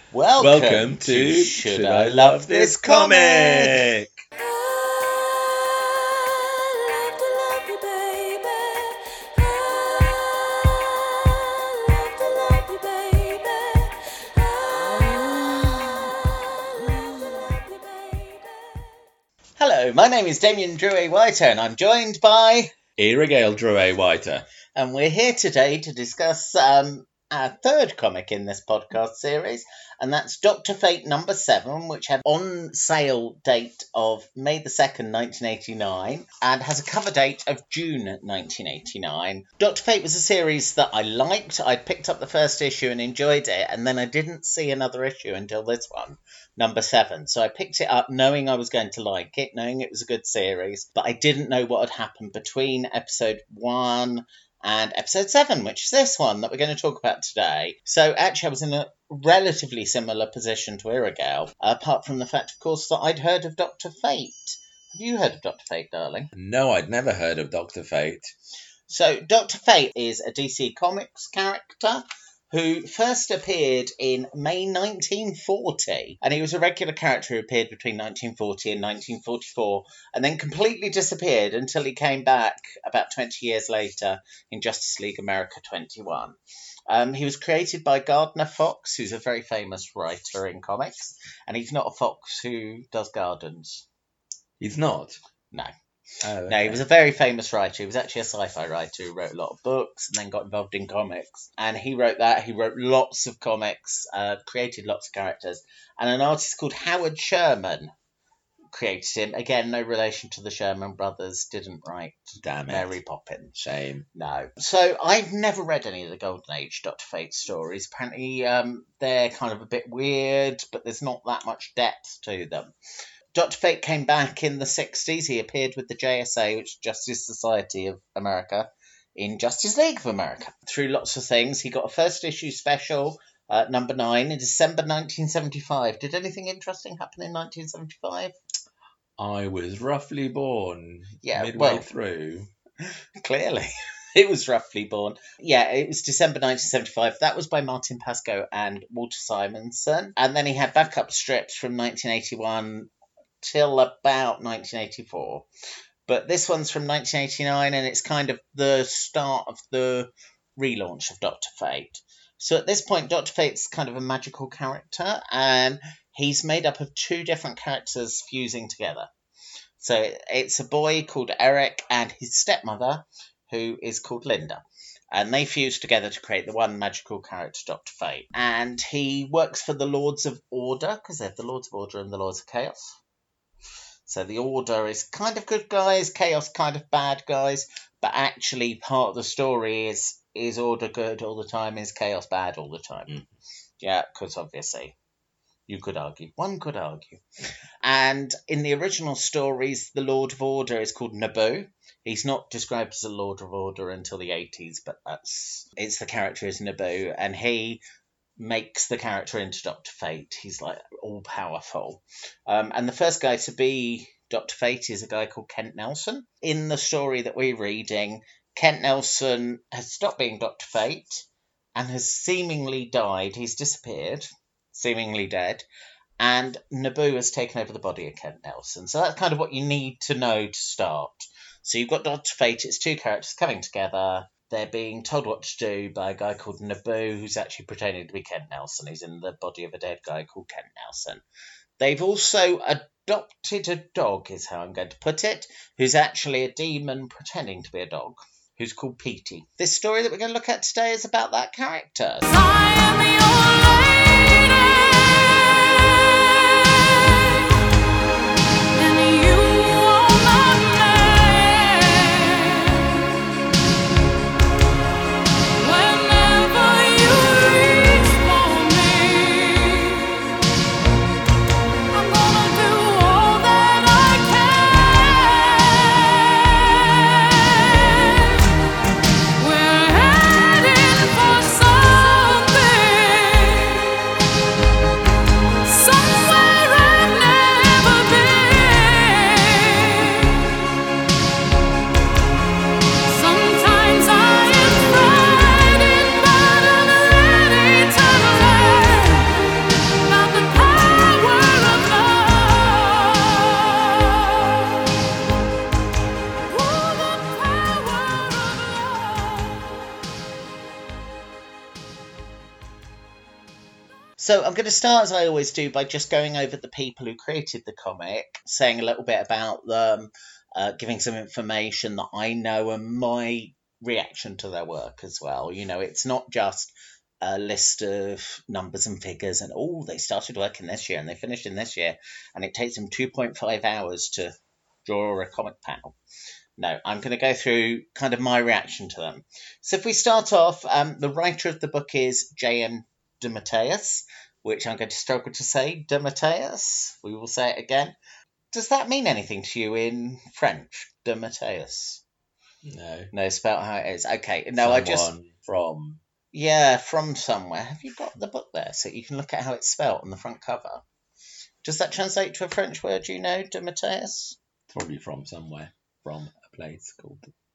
Welcome to Should I Love This Comic? Hello, my name is Damien Drew A. Whiter and I'm joined by Irigale Drew A. Whiter. And we're here today to discuss our third comic in this podcast series, and that's Dr. Fate number 7, which had on sale date of May the 2nd, 1989, and has a cover date of June 1989. Dr. Fate was a series that I liked. I picked up the first issue and enjoyed it, and then I didn't see another issue until this one, number 7. So I picked it up knowing I was going to like it, knowing it was a good series, but I didn't know what had happened between episode 1 and episode 7, which is this one that we're going to talk about today. So actually I was in a relatively similar position to Irigale, apart from the fact, of course, that I'd heard of Dr. Fate. Have you heard of Dr. Fate, darling? No, I'd never heard of Dr. Fate. So Dr. Fate is a DC Comics character who first appeared in May 1940, and he was a regular character who appeared between 1940 and 1944, and then completely disappeared until he came back about 20 years later in Justice League America 21. He was created by Gardner Fox, who's a very famous writer in comics, and he's not a fox who does gardens. He's not? No. Oh, okay. No, he was a very famous writer. He was actually a sci-fi writer who wrote a lot of books and then got involved in comics. And he wrote that. He wrote lots of comics, created lots of characters. And an artist called Howard Sherman created him. Again, no relation to the Sherman brothers. Didn't write Mary Poppins. Shame. No. So I've never read any of the Golden Age Dr. Fate stories. Apparently they're kind of a bit weird, but there's not that much depth to them. Dr. Fate came back in the 60s. He appeared with the JSA, which is Justice Society of America, in Justice League of America. Through lots of things, he got a first issue special, number 9, in December 1975. Did anything interesting happen in 1975? I was roughly born midway through. Clearly. It was roughly born. Yeah, it was December 1975. That was by Martin Pascoe and Walter Simonson. And then he had backup strips from 1981 till about 1984. But this one's from 1989, and it's kind of the start of the relaunch of Dr. Fate. So at this point, Dr. Fate's kind of a magical character, and he's made up of 2 different characters fusing together. So it's a boy called Eric and his stepmother, who is called Linda. And they fuse together to create the one magical character, Dr. Fate. And he works for the Lords of Order, because they're the Lords of Order and the Lords of Chaos. So the Order is kind of good guys, Chaos kind of bad guys, but actually part of the story is Order good all the time, is Chaos bad all the time. Mm. Yeah, because obviously you could argue. One could argue. And in the original stories, the Lord of Order is called Naboo. He's not described as a Lord of Order until the 80s, but it's the character is Naboo, and he makes the character into Dr. Fate. He's like all-powerful. And the first guy to be Dr. Fate is a guy called Kent Nelson. In the story that we're reading, Kent Nelson has stopped being Dr. Fate and has seemingly died. He's disappeared, seemingly dead, and Naboo has taken over the body of Kent Nelson. So that's kind of what you need to know to start. So you've got Dr. Fate, it's 2 characters coming together. They're being told what to do by a guy called Naboo, who's actually pretending to be Kent Nelson. He's in the body of a dead guy called Kent Nelson. They've also adopted a dog, is how I'm going to put it, who's actually a demon pretending to be a dog, who's called Petey. This story that we're going to look at today is about that character. I am your lady. So I'm going to start, as I always do, by just going over the people who created the comic, saying a little bit about them, giving some information that I know and my reaction to their work as well. You know, it's not just a list of numbers and figures and, they started working this year and they finished in this year, and it takes them 2.5 hours to draw a comic panel. No, I'm going to go through kind of my reaction to them. So if we start off, the writer of the book is J.M. DeMatteis, which I'm going to struggle to say, DeMatteis. We will say it again. Does that mean anything to you in French, DeMatteis? No, spell how it is. Okay, no, from... Yeah, from somewhere. Have you got the book there so you can look at how it's spelled on the front cover? Does that translate to a French word, you know, DeMatteis? Probably from somewhere. From a place called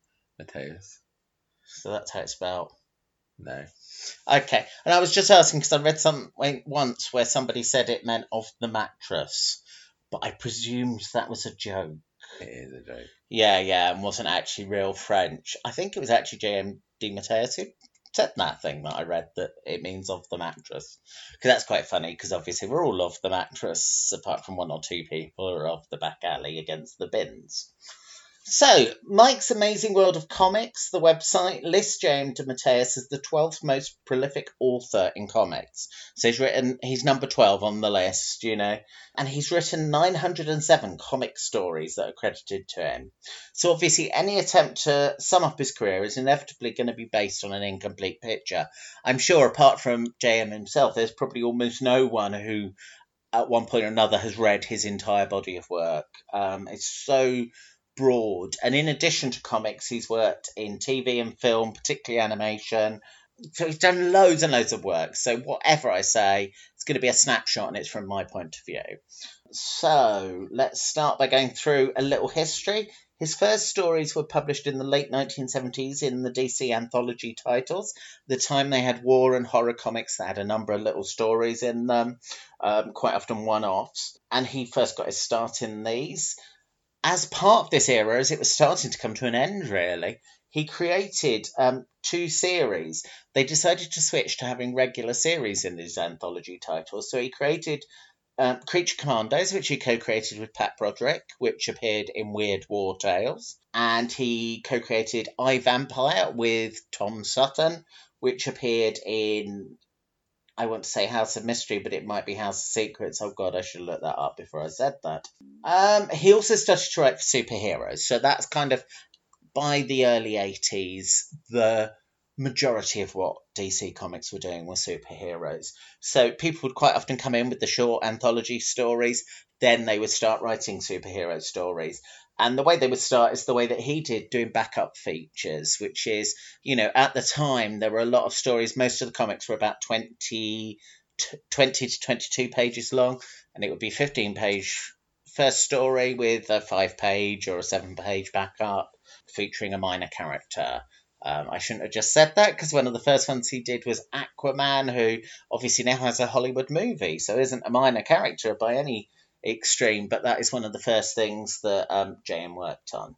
Mateus. So that's how it's spelled. No. Okay, and I was just asking because I read something once where somebody said it meant off the mattress, but I presumed that was a joke. It is a joke. Yeah, and wasn't actually real French. I think it was actually J.M. DeMatteis who said that thing that I read, that it means off the mattress. Because that's quite funny, because obviously we're all off the mattress, apart from one or two people who are off the back alley against the bins. So, Mike's Amazing World of Comics, the website, lists J.M. DeMatteis as the 12th most prolific author in comics. So he's number 12 on the list, you know, and he's written 907 comic stories that are credited to him. So obviously any attempt to sum up his career is inevitably going to be based on an incomplete picture. I'm sure apart from J.M. himself, there's probably almost no one who at one point or another has read his entire body of work. It's so broad, and in addition to comics, he's worked in TV and film, particularly animation. So he's done loads and loads of work. So whatever I say, it's going to be a snapshot, and it's from my point of view. So let's start by going through a little history. His first stories were published in the late 1970s in the DC anthology titles. At the time they had war and horror comics that had a number of little stories in them, quite often one-offs. And he first got his start in these. As part of this era, as it was starting to come to an end, really, he created 2 series. They decided to switch to having regular series in these anthology titles. So he created Creature Commandos, which he co-created with Pat Broderick, which appeared in Weird War Tales. And he co-created I, Vampire with Tom Sutton, which appeared in, I want to say House of Mystery, but it might be House of Secrets. Oh God, I should have looked that up before I said that. He also started to write for superheroes. So that's kind of, by the early 80s, the majority of what DC Comics were doing were superheroes. So people would quite often come in with the short anthology stories. Then they would start writing superhero stories. And the way they would start is the way that he did, doing backup features, which is, you know, at the time, there were a lot of stories. Most of the comics were about 20 to 22 pages long, and it would be 15-page first story with a 5-page or a 7-page backup featuring a minor character. I shouldn't have just said that, because one of the first ones he did was Aquaman, who obviously now has a Hollywood movie, so isn't a minor character by any extreme, but that is one of the first things that JM worked on.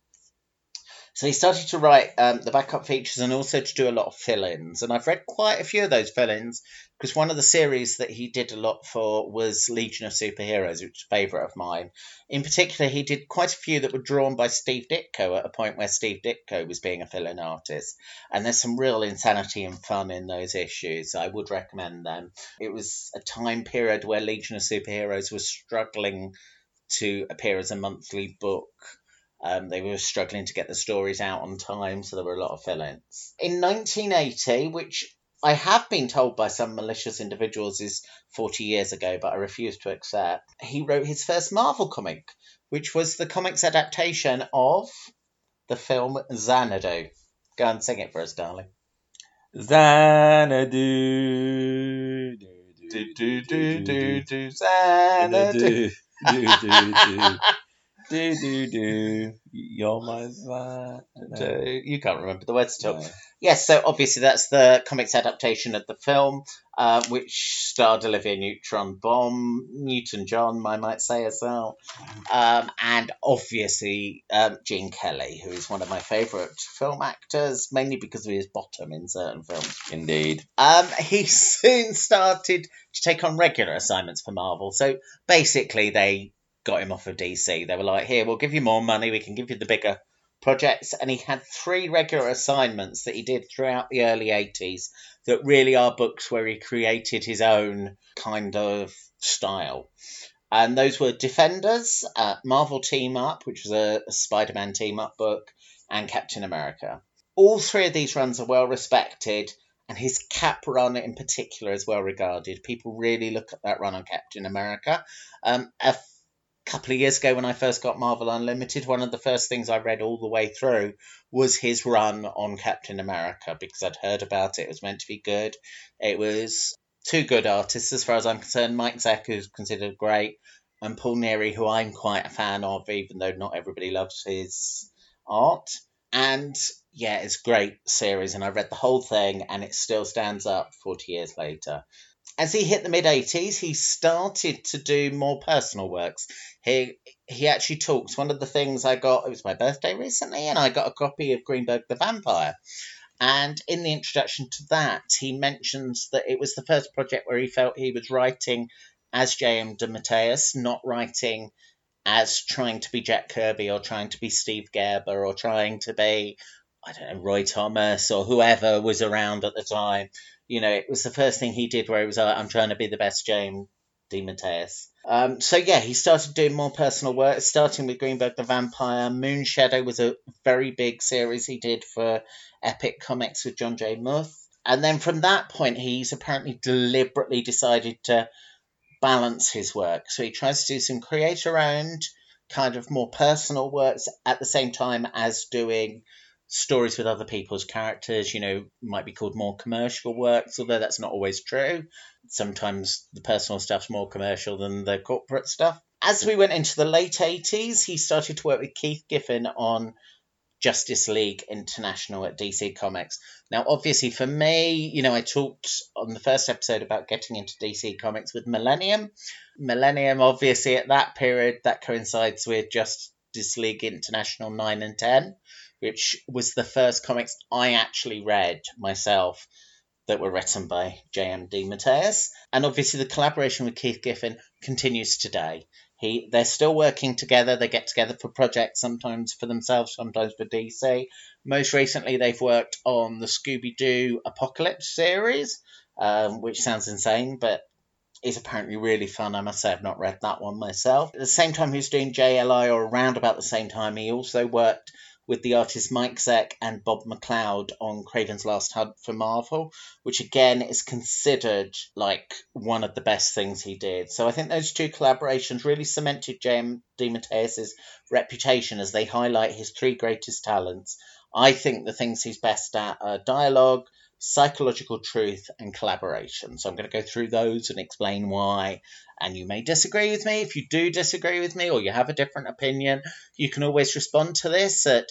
So he started to write the backup features and also to do a lot of fill-ins. And I've read quite a few of those fill-ins, because one of the series that he did a lot for was Legion of Superheroes, which is a favourite of mine. In particular, he did quite a few that were drawn by Steve Ditko at a point where Steve Ditko was being a fill-in artist. And there's some real insanity and fun in those issues. I would recommend them. It was a time period where Legion of Superheroes was struggling to appear as a monthly book. They were struggling to get the stories out on time, so there were a lot of fill-ins. In 1980, which I have been told by some malicious individuals is 40 years ago, but I refuse to accept, he wrote his first Marvel comic, which was the comics adaptation of the film Xanadu. Go and sing it for us, darling. Xanadu. Xanadu. Do. You're my Santa. You can't remember the words at all. No. Yes, so obviously that's the comics adaptation of the film, which starred Olivia Newton-John, I might say as well, and obviously Gene Kelly, who is one of my favourite film actors, mainly because of his bottom in certain films. Indeed. He soon started to take on regular assignments for Marvel, so basically they got him off of DC. They were like, here, we'll give you more money, we can give you the bigger projects, and he had 3 regular assignments that he did throughout the early 80s that really are books where he created his own kind of style. And those were Defenders, Marvel Team Up, which was a Spider-Man team-up book, and Captain America. All 3 of these runs are well respected, and his Cap run in particular is well regarded. People really look at that run on Captain America. A couple of years ago when I first got Marvel Unlimited, one of the first things I read all the way through was his run on Captain America, because I'd heard about it. It was meant to be good. It was 2 good artists as far as I'm concerned. Mike Zeck, who's considered great, and Paul Neary, who I'm quite a fan of, even though not everybody loves his art. And yeah, it's a great series, and I read the whole thing, and it still stands up 40 years later. As he hit the mid-80s, he started to do more personal works. He actually talks. One of the things I got, it was my birthday recently, and I got a copy of Greenberg the Vampire. And in the introduction to that, he mentions that it was the first project where he felt he was writing as J.M. DeMatteis, not writing as trying to be Jack Kirby or trying to be Steve Gerber or trying to be, I don't know, Roy Thomas or whoever was around at the time. You know, it was the first thing he did where he was like, I'm trying to be the best J.M. DeMatteis. So yeah, he started doing more personal work, starting with Greenberg the Vampire. Moon Shadow was a very big series he did for Epic Comics with John J. Muth. And then from that point, he's apparently deliberately decided to balance his work. So he tries to do some creator-owned, kind of more personal works at the same time as doing stories with other people's characters, you know, might be called more commercial works, although that's not always true. Sometimes the personal stuff's more commercial than the corporate stuff. As we went into the late 80s, he started to work with Keith Giffen on Justice League International at DC Comics. Now, obviously for me, you know, I talked on the first episode about getting into DC Comics with Millennium. Millennium, obviously at that period, that coincides with Justice League International 9 and 10, which was the first comics I actually read myself that were written by J.M. DeMatteis. And obviously the collaboration with Keith Giffen continues today. They're still working together. They get together for projects, sometimes for themselves, sometimes for DC. Most recently, they've worked on the Scooby-Doo Apocalypse series, which sounds insane, but is apparently really fun. I must say I've not read that one myself. At the same time he was doing JLI, or around about the same time, he also worked with the artists Mike Zeck and Bob McLeod on Craven's Last Hunt for Marvel, which again is considered like one of the best things he did. So I think those 2 collaborations really cemented J.M. DeMatteis' reputation as they highlight his 3 greatest talents. I think the things he's best at are dialogue, psychological truth, and collaboration. So I'm going to go through those and explain why. And you may disagree with me. If you do disagree with me or you have a different opinion, you can always respond to this at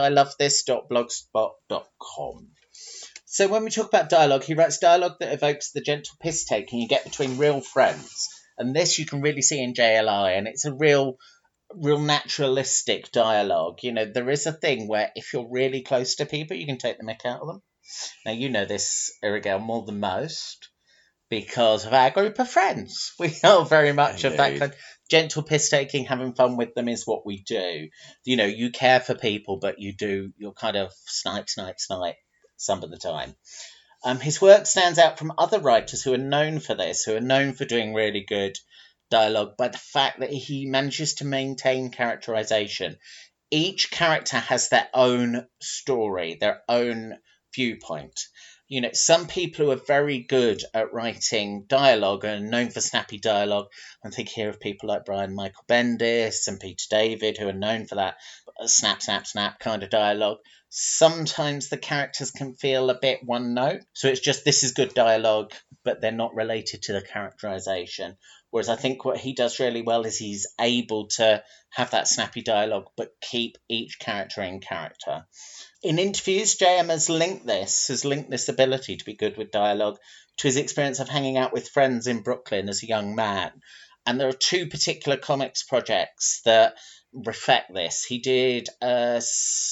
shouldilovethis.blogspot.com. So when we talk about dialogue, he writes dialogue that evokes the gentle piss-taking you get between real friends. And this you can really see in JLI, and it's a real naturalistic dialogue. You know, there is a thing where if you're really close to people, you can take the mick out of them. Now, you know this, Irigel, more than most, because of our group of friends. We are very much of that kind. Gentle piss-taking, having fun with them is what we do. You know, you care for people, but you're kind of snipe some of the time. His work stands out from other writers who are known for this, who are known for doing really good dialogue, by the fact that he manages to maintain characterization. Each character has their own story, their own viewpoint. You know, some people who are very good at writing dialogue and known for snappy dialogue, I think here of people like Brian Michael Bendis and Peter David, who are known for that. snap, snap, snap kind of dialogue. Sometimes the characters can feel a bit one note. So it's just, this is good dialogue, but they're not related to the characterization. Whereas I think what he does really well is he's able to have that snappy dialogue, but keep each character in character. In interviews, J.M. has linked this ability to be good with dialogue to his experience of hanging out with friends in Brooklyn as a young man. And there are two particular comics projects that reflect this. He did a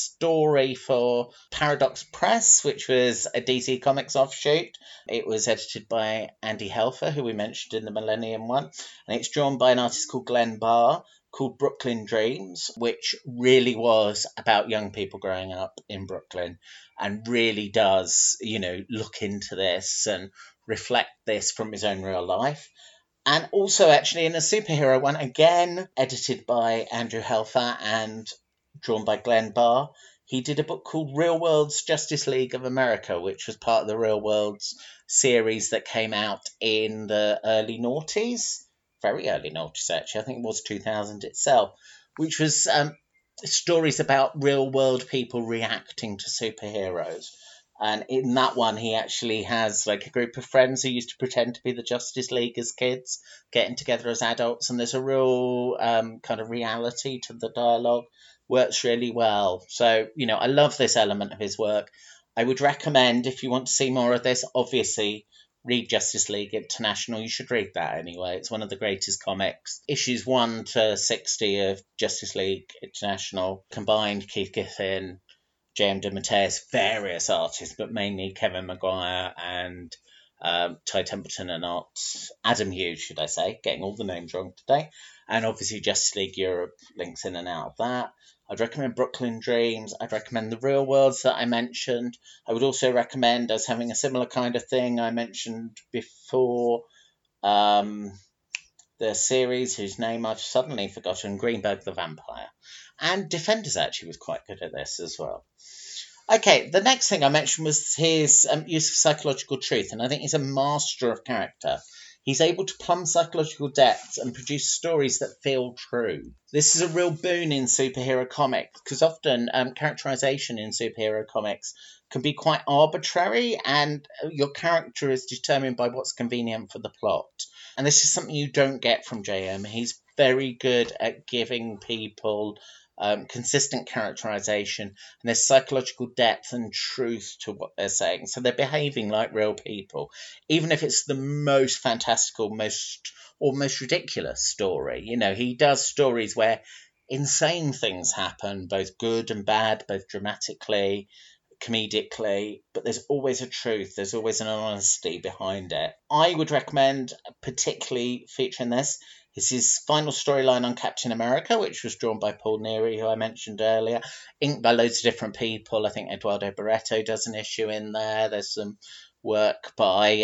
story for Paradox Press, which was a DC Comics offshoot. It was edited by Andy Helfer, who we mentioned in the Millennium one, and it's drawn by an artist called Glenn Barr, called Brooklyn Dreams, which really was about young people growing up in Brooklyn, and really does, look into this and reflect this from his own real life. And also, actually, in a superhero one, again edited by Andrew Helfer and drawn by Glenn Barr, he did a book called Real World's Justice League of America, which was part of the Real World's series that came out in the early noughties. Very early noughties, actually. I think it was 2000 itself, which was stories about real world people reacting to superheroes. And in that one, he actually has like a group of friends who used to pretend to be the Justice League as kids, getting together as adults. And there's a real kind of reality to the dialogue. Works really well. So, I love this element of his work. I would recommend, if you want to see more of this, obviously, read Justice League International. You should read that anyway. It's one of the greatest comics. Issues 1 to 60 of Justice League International combined Keith Giffen, J.M. DeMatteis, various artists, but mainly Kevin Maguire and Ty Templeton and Adam Hughes, should I say, getting all the names wrong today. And obviously Justice League Europe links in and out of that. I'd recommend Brooklyn Dreams. I'd recommend The Real Worlds that I mentioned. I would also recommend, as having a similar kind of thing I mentioned before, the series whose name I've suddenly forgotten, Greenberg the Vampire. And Defenders actually was quite good at this as well. Okay, the next thing I mentioned was his use of psychological truth, and I think he's a master of character. He's able to plumb psychological depths and produce stories that feel true. This is a real boon in superhero comics, because often characterization in superhero comics can be quite arbitrary, and your character is determined by what's convenient for the plot. And this is something you don't get from J.M. He's very good at giving people consistent characterization, and there's psychological depth and truth to what they're saying. So they're behaving like real people, even if it's the most fantastical, almost ridiculous story. He does stories where insane things happen, both good and bad, both dramatically, comedically, but there's always a truth, there's always an honesty behind it. I would recommend particularly featuring this is his final storyline on Captain America, which was drawn by Paul Neary, who I mentioned earlier, inked by loads of different people. I think Eduardo Barreto does an issue in there. There's some work by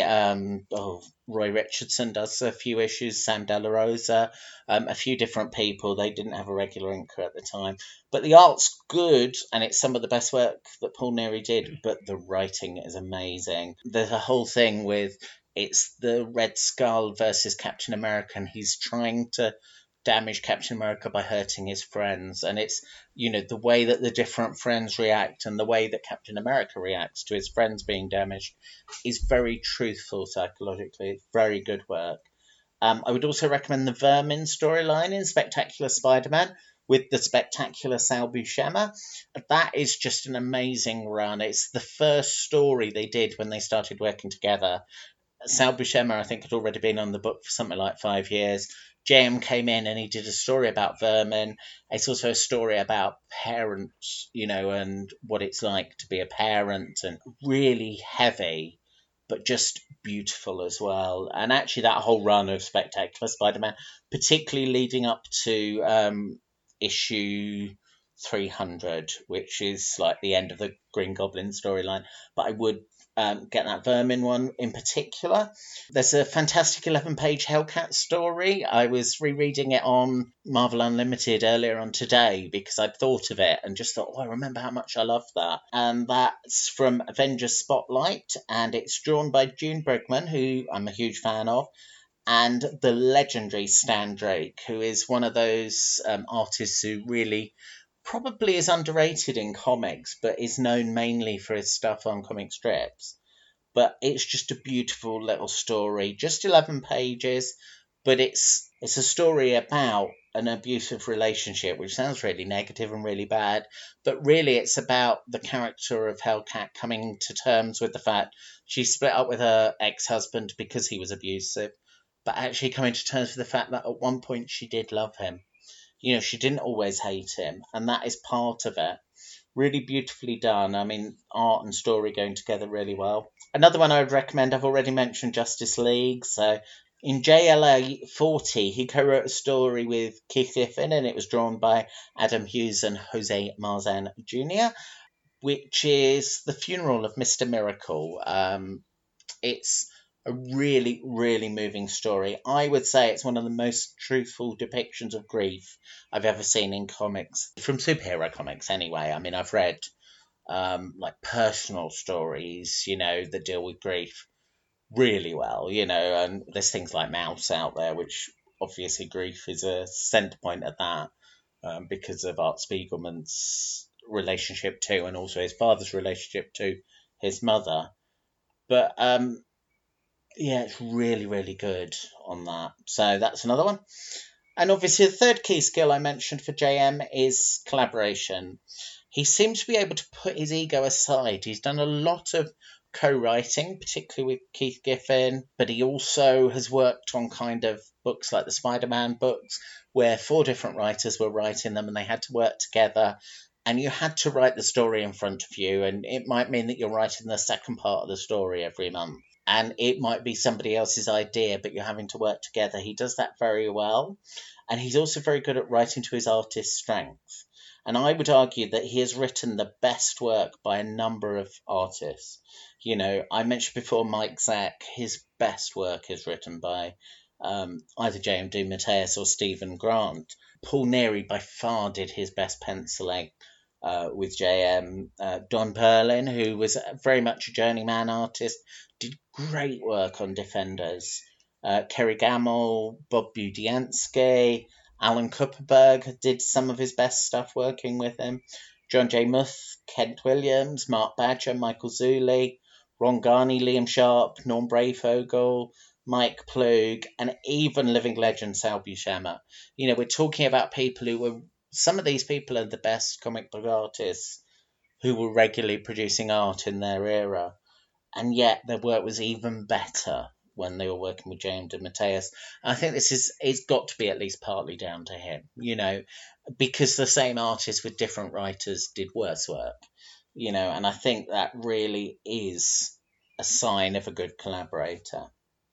Roy Richardson does a few issues, Sam De La Rosa, a few different people. They didn't have a regular inker at the time. But the art's good, and it's some of the best work that Paul Neary did, but the writing is amazing. There's a whole thing with it's the Red Skull versus Captain America, and he's trying to damage Captain America by hurting his friends. And it's, the way that the different friends react and the way that Captain America reacts to his friends being damaged is very truthful psychologically. It's very good work. I would also recommend the Vermin storyline in Spectacular Spider-Man with the spectacular Sal Buscema. That is just an amazing run. It's the first story they did when they started working together. Sal Buscema, I think, had already been on the book for something like 5 years. J.M. came in and he did a story about Vermin. It's also a story about parents, and what it's like to be a parent, and really heavy, but just beautiful as well. And actually that whole run of Spectacular Spider-Man, particularly leading up to issue 300, which is like the end of the Green Goblin storyline. But I would get that Vermin one in particular. There's a fantastic 11-page Hellcat story. I was rereading it on Marvel Unlimited earlier on today because I'd thought of it and just thought, I remember how much I loved that. And that's from Avengers Spotlight, and it's drawn by June Brigman, who I'm a huge fan of, and the legendary Stan Drake, who is one of those artists who really probably is underrated in comics, but is known mainly for his stuff on comic strips. But it's just a beautiful little story, just 11 pages, but it's a story about an abusive relationship, which sounds really negative and really bad, but really it's about the character of Hellcat coming to terms with the fact she split up with her ex-husband because he was abusive, but actually coming to terms with the fact that at one point she did love him. You know, she didn't always hate him, and that is part of it. Really beautifully done. I mean, art and story going together really well. Another one I would recommend, I've already mentioned Justice League. So in JLA 40, he co-wrote a story with Keith Giffen, and it was drawn by Adam Hughes and Jose Marzan Jr., which is the funeral of Mr. Miracle. It's a really, really moving story. I would say it's one of the most truthful depictions of grief I've ever seen in comics, from superhero comics anyway. I mean, I've read like personal stories, you know, that deal with grief really well, you know, and there's things like Mouse out there, which obviously grief is a centre point of that, because of Art Spiegelman's relationship to, and also his father's relationship to his mother. But yeah, it's really, really good on that. So that's another one. And obviously, the third key skill I mentioned for JM is collaboration. He seems to be able to put his ego aside. He's done a lot of co-writing, particularly with Keith Giffen, but he also has worked on kind of books like the Spider-Man books, where 4 different writers were writing them and they had to work together. And you had to write the story in front of you, and it might mean that you're writing the second part of the story every month. And it might be somebody else's idea, but you're having to work together. He does that very well. And he's also very good at writing to his artist's strength. And I would argue that he has written the best work by a number of artists. You know, I mentioned before Mike Zack, his best work is written by either J.M. DeMatteis or Stephen Grant. Paul Neary by far did his best penciling with JM. Don Perlin, who was very much a journeyman artist, did great work on Defenders. Kerry Gamble, Bob Budiansky, Alan Kupperberg did some of his best stuff working with him. John J. Muth, Kent Williams, Mark Badger, Michael Zulli, Ron Garney, Liam Sharp, Norm Brayfogle, Mike Plug, and even living legend Sal Buscema. You know, we're talking about people who were, some of these people are the best comic book artists who were regularly producing art in their era, and yet their work was even better when they were working with J.M. DeMatteis. I think it's got to be at least partly down to him, you know, because the same artists with different writers did worse work, you know, and I think that really is a sign of a good collaborator.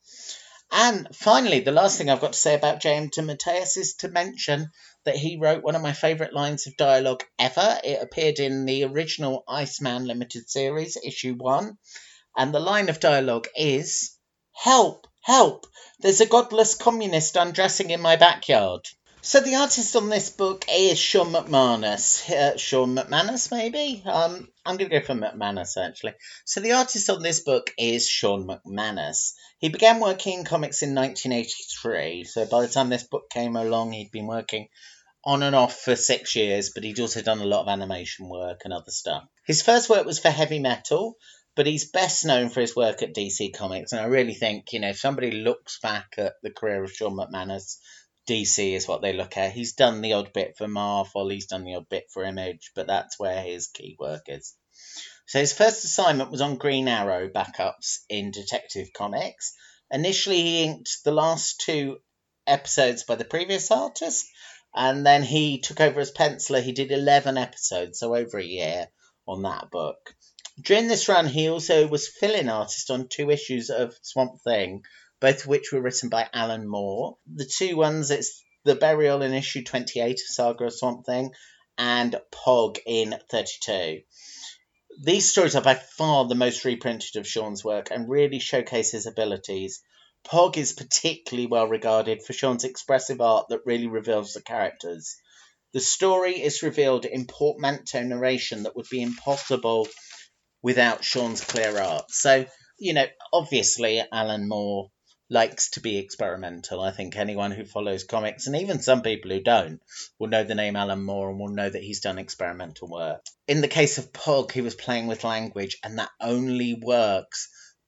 And finally, the last thing I've got to say about J.M. DeMatteis is to mention that he wrote one of my favourite lines of dialogue ever. It appeared in the original Iceman Limited Series, issue 1. And the line of dialogue is, "Help, help, there's a godless communist undressing in my backyard." So the artist on this book is Sean McManus. Sean McManus, maybe? I'm going to go for McManus, actually. So the artist on this book is Sean McManus. He began working in comics in 1983. So by the time this book came along, he'd been working on and off for 6 years, but he'd also done a lot of animation work and other stuff. His first work was for Heavy Metal, but he's best known for his work at DC Comics. And I really think, you know, if somebody looks back at the career of Sean McManus, DC is what they look at. He's done the odd bit for Marvel, he's done the odd bit for Image, but that's where his key work is. So his first assignment was on Green Arrow backups in Detective Comics. Initially, he inked the last 2 episodes by the previous artist, and then he took over as penciler. He did 11 episodes, so over a year on that book. During this run, he also was fill-in artist on 2 issues of Swamp Thing, both of which were written by Alan Moore. The 2 ones, it's The Burial in issue 28 of Saga of Swamp Thing, and Pog in 32. These stories are by far the most reprinted of Sean's work and really showcase his abilities. Pog is particularly well regarded for Sean's expressive art that really reveals the characters. The story is revealed in portmanteau narration that would be impossible without Sean's clear art. So, you know, obviously Alan Moore likes to be experimental. I think anyone who follows comics, and even some people who don't, will know the name Alan Moore and will know that he's done experimental work. In the case of Pog, he was playing with language, and that only works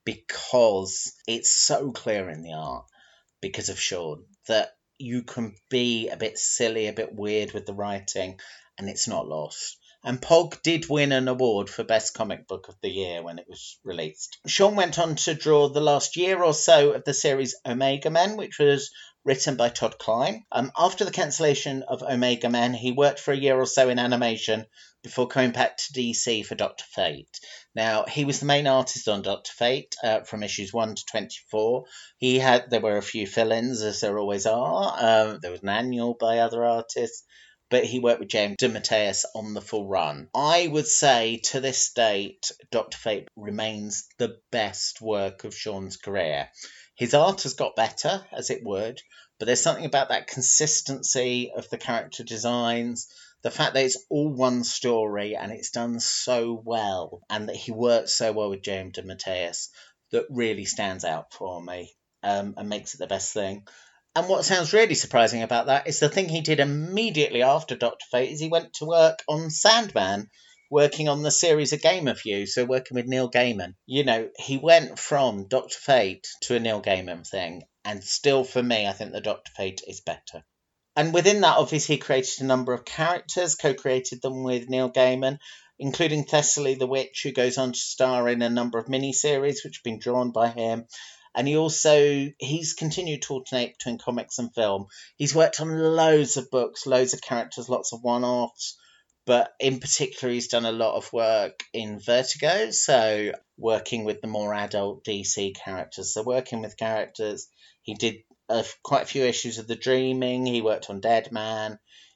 because it's so clear in the art, because of Sean, that you can be a bit silly, a bit weird with the writing, and it's not lost. And Pog did win an award for Best Comic Book of the Year when it was released. Sean went on to draw the last year or so of the series Omega Men, which was written by Todd Klein. After the cancellation of Omega Men, he worked for a year or so in animation before coming back to DC for Dr. Fate. Now, he was the main artist on Dr. Fate from issues 1 to 24. There were a few fill-ins, as there always are. There was an annual by other artists, but he worked with James DeMatteis on the full run. I would say, to this date, Dr. Fate remains the best work of Sean's career. His art has got better, as it would, but there's something about that consistency of the character designs, the fact that it's all one story and it's done so well, and that he works so well with James DeMatteis, that really stands out for me and makes it the best thing. And what sounds really surprising about that is the thing he did immediately after Dr. Fate is he went to work on Sandman, working on the series A Game of You, so working with Neil Gaiman. You know, he went from Dr. Fate to a Neil Gaiman thing, and still for me, I think the Dr. Fate is better. And within that, obviously, he created a number of characters, co-created them with Neil Gaiman, including Thessaly the Witch, who goes on to star in a number of miniseries which have been drawn by him. And he's continued to alternate between comics and film. He's worked on loads of books, loads of characters, lots of one-offs. But in particular, he's done a lot of work in Vertigo. So working with the more adult DC characters. So working with characters. He did quite a few issues of The Dreaming. He worked on Deadman.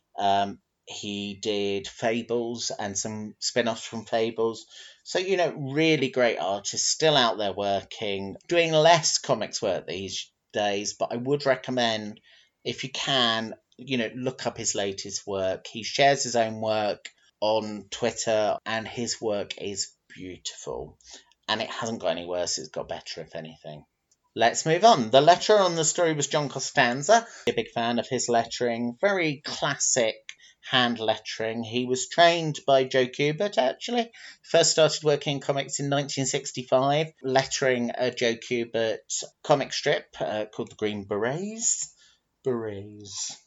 He did Fables and some spin-offs from Fables. So, really great artist, still out there working, doing less comics work these days, but I would recommend, if you can, look up his latest work. He shares his own work on Twitter, and his work is beautiful. And it hasn't got any worse, it's got better, if anything. Let's move on. The letterer on the story was John Costanza. A big fan of his lettering, very classic hand lettering. He was trained by Joe Kubert, actually. First started working in comics in 1965, lettering a Joe Kubert comic strip called The Green Berets. Berets.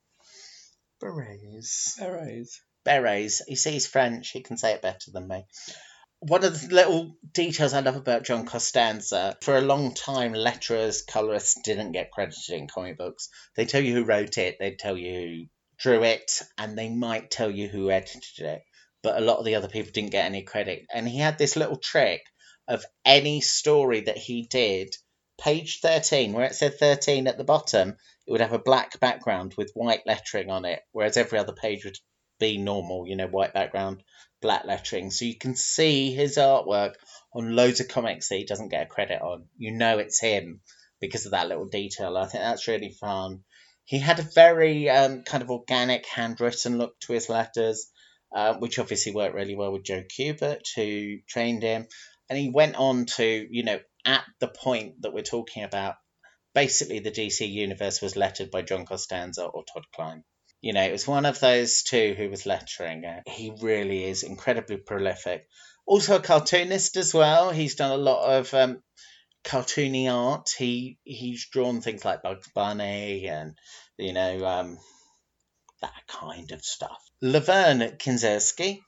You see, he's French. He can say it better than me. One of the little details I love about John Costanza, for a long time, letterers, colorists didn't get credited in comic books. They tell you who wrote it, they'd tell you who drew it, and they might tell you who edited it. But a lot of the other people didn't get any credit. And he had this little trick of any story that he did, page 13, where it said 13 at the bottom, it would have a black background with white lettering on it, whereas every other page would be normal, white background, black lettering. So you can see his artwork on loads of comics that he doesn't get a credit on. It's him because of that little detail. I think that's really fun. He had a very kind of organic handwritten look to his letters, which obviously worked really well with Joe Kubert, who trained him. And he went on to, at the point that we're talking about, basically the DC universe was lettered by John Costanza or Todd Klein. It was one of those two who was lettering it. He really is incredibly prolific. Also a cartoonist as well. He's done a lot of cartoony art. He's drawn things like Bugs Bunny and, that kind of stuff. Laverne Kinzerski.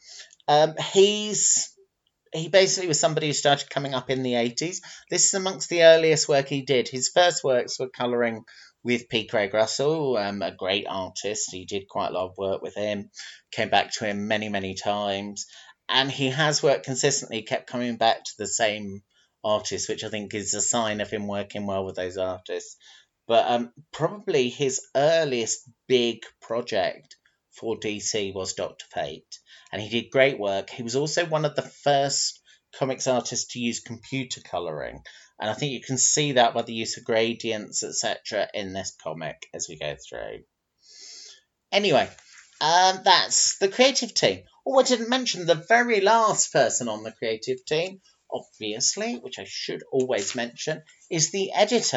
He basically was somebody who started coming up in the 80s. This is amongst the earliest work he did. His first works were colouring with P. Craig Russell, a great artist. He did quite a lot of work with him, came back to him many, many times. And he has worked consistently, kept coming back to the same artist, which I think is a sign of him working well with those artists. But probably his earliest big project for DC was Dr. Fate. And he did great work. He was also one of the first comics artists to use computer colouring. And I think you can see that by the use of gradients, etc. in this comic as we go through. Anyway, that's the creative team. Oh, I didn't mention the very last person on the creative team, obviously, which I should always mention, is the editor.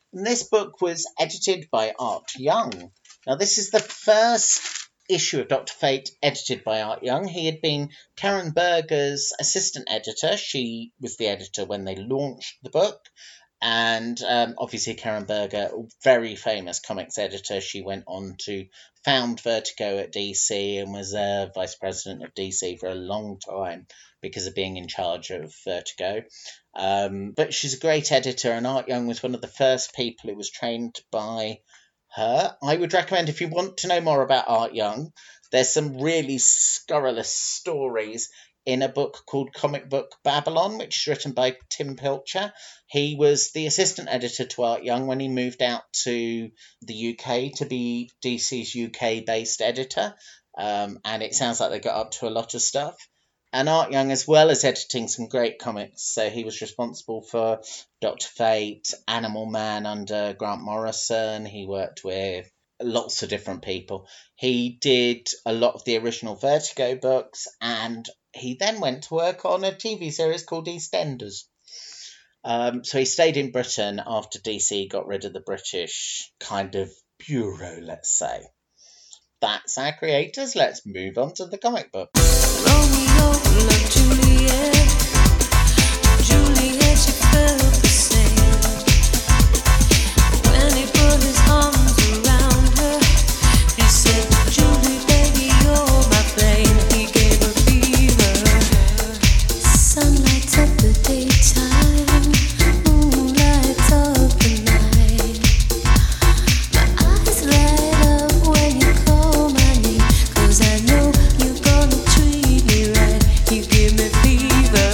And this book was edited by Art Young. Now, this is the first issue of Dr. Fate edited by Art Young. He had been Karen Berger's assistant editor. She was the editor when they launched the book. And obviously Karen Berger, very famous comics editor. She went on to found Vertigo at DC and was vice president of DC for a long time because of being in charge of Vertigo. But she's a great editor, and Art Young was one of the first people who was trained by her. I would recommend, if you want to know more about Art Young, there's some really scurrilous stories in a book called Comic Book Babylon, which is written by Tim Pilcher. He was the assistant editor to Art Young when he moved out to the UK to be DC's UK-based editor, and it sounds like they got up to a lot of stuff. And Art Young, as well as editing some great comics, so he was responsible for Dr. Fate, Animal Man under Grant Morrison. He worked with lots of different people. He did a lot of the original Vertigo books, and he then went to work on a TV series called EastEnders. So he stayed in Britain after DC got rid of the British kind of bureau, let's say. That's our creators. Let's move on to the comic book. Romeo loved Juliet. Juliet, she felt the same. When he put his arms around her, he said, Julie, baby, you're my flame. He gave her fever. Sun lights up the daytime, moon lights up the night. My eyes light up when you call my name, 'cause I know you're gonna treat me right. You give me fever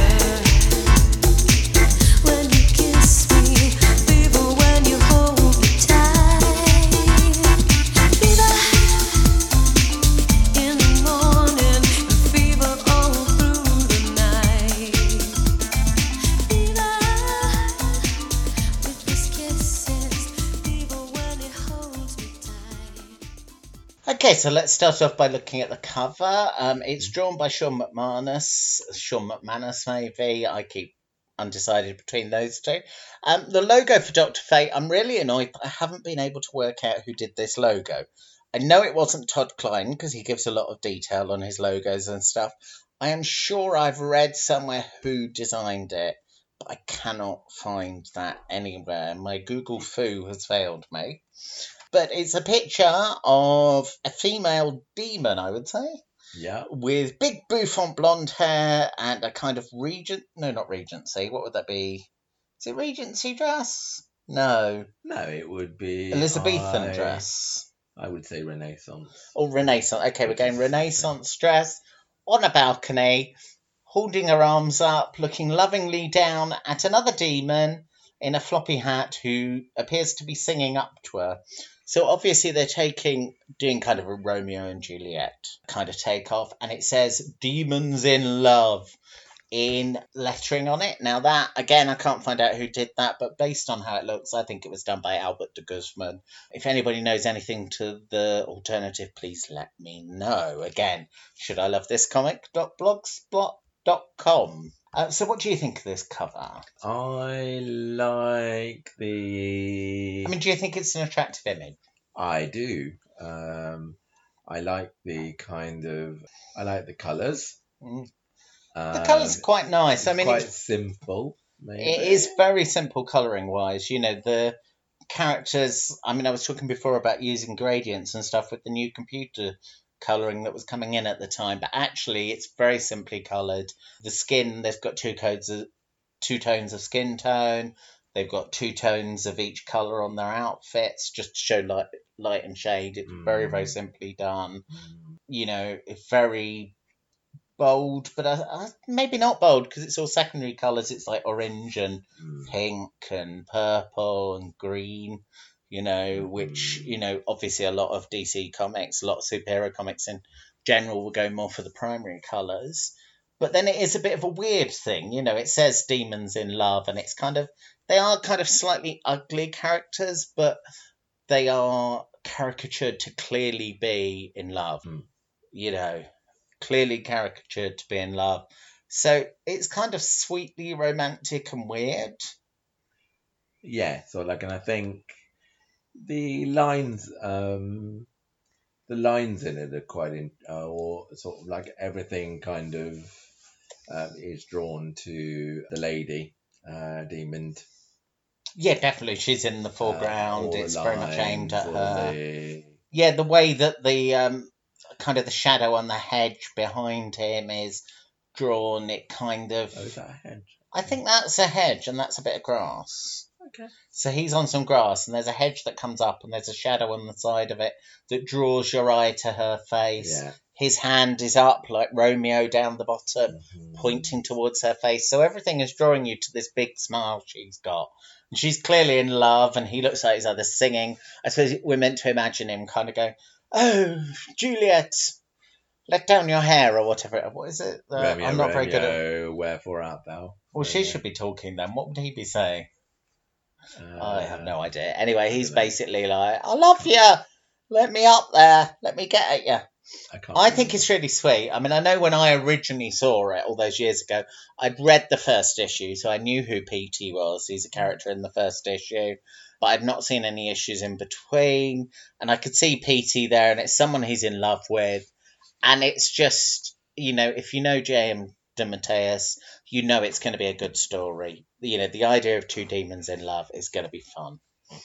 when you kiss me, fever when you hold me tight. Fever in the morning, and fever all through the night. Fever with his kisses, fever when he holds me tight. Okay, so let's start off by looking at the cover. It's drawn by Sean McManus, maybe. I keep undecided between those two. The logo for Dr. Fate, I'm really annoyed that I haven't been able to work out who did this logo. I know it wasn't Todd Klein because he gives a lot of detail on his logos and stuff. I am sure I've read somewhere who designed it, but I cannot find that anywhere. My Google foo has failed me. But it's a picture of a female demon, I would say, Yeah. with big bouffant blonde hair and a kind of not Regency, what would that be? Is it Regency dress? No, No, it would be Elizabethan dress. I would say Renaissance. Or Renaissance. Okay, we're Which going is- Renaissance dress on a balcony, holding her arms up, looking lovingly down at another demon in a floppy hat who appears to be singing up to her. So obviously they're doing kind of a Romeo and Juliet kind of takeoff, and it says Demons in Love in lettering on it. Now that, again, I can't find out who did that, but based on how it looks, I think it was done by Albert de Guzman. If anybody knows anything to the alternative, please let me know. Again, should I love this comic.blogspot.com. So what do you think of this cover? I like the. I mean, do you think it's an attractive image? I do. I like the I like the colours. Mm. The colours are quite nice. I It's mean, quite simple. Maybe. it is very simple colouring wise. You know, the characters, I mean, I was talking before about using gradients and stuff with the new computer colouring that was coming in at the time, but actually it's very simply coloured. The skin, they've got two tones of skin tone. They've got two tones of each colour on their outfits, just to show light and shade. It's very, very simply done. You know, it's very bold, but maybe not bold because it's all secondary colours. It's like orange and pink and purple and green, you know, which, you know, obviously a lot of DC comics, a lot of superhero comics in general will go more for the primary colours. But then it is a bit of a weird thing, you know, it says Demons in Love, and they are kind of slightly ugly characters, but they are caricatured to clearly be in love, you know, clearly caricatured to be in love. So it's kind of sweetly romantic and weird. yeah, so like, and I think the lines, the lines in it are quite or sort of like everything kind of is drawn to the lady, Demon. Yeah, definitely. She's in the foreground. All the It's very much aimed lines, at all her. the Yeah, the way that the kind of the shadow on the hedge behind him is drawn, it kind of. oh, is that a hedge? I think that's a hedge and that's a bit of grass. Okay. So he's on some grass and there's a hedge that comes up and there's a shadow on the side of it that draws your eye to her face. Yeah. His hand is up like Romeo down the bottom, pointing towards her face. So everything is drawing you to this big smile she's got. And she's clearly in love, and he looks like he's either singing. I suppose we're meant to imagine him kind of going, "Oh, Juliet, let down your hair," or whatever. What is it? Romeo, I'm not very good at. Romeo, wherefore art thou? Well, she Romeo. should be talking then. What would he be saying? I have no Uh, idea. Anyway, he's don't know. basically like, "I love you. Let me up there. Let me get at you." I can't. I think remember. it's really sweet. I mean, I know when I originally saw it all those years ago, I'd read the first issue, so I knew who P.T. was. He's a character in the first issue, but I'd not seen any issues in between, and I could see P.T. there, and it's someone he's in love with, and it's just, if you know J.M. DeMatteis, you know it's going to be a good story. The idea of two demons in love is going to be fun.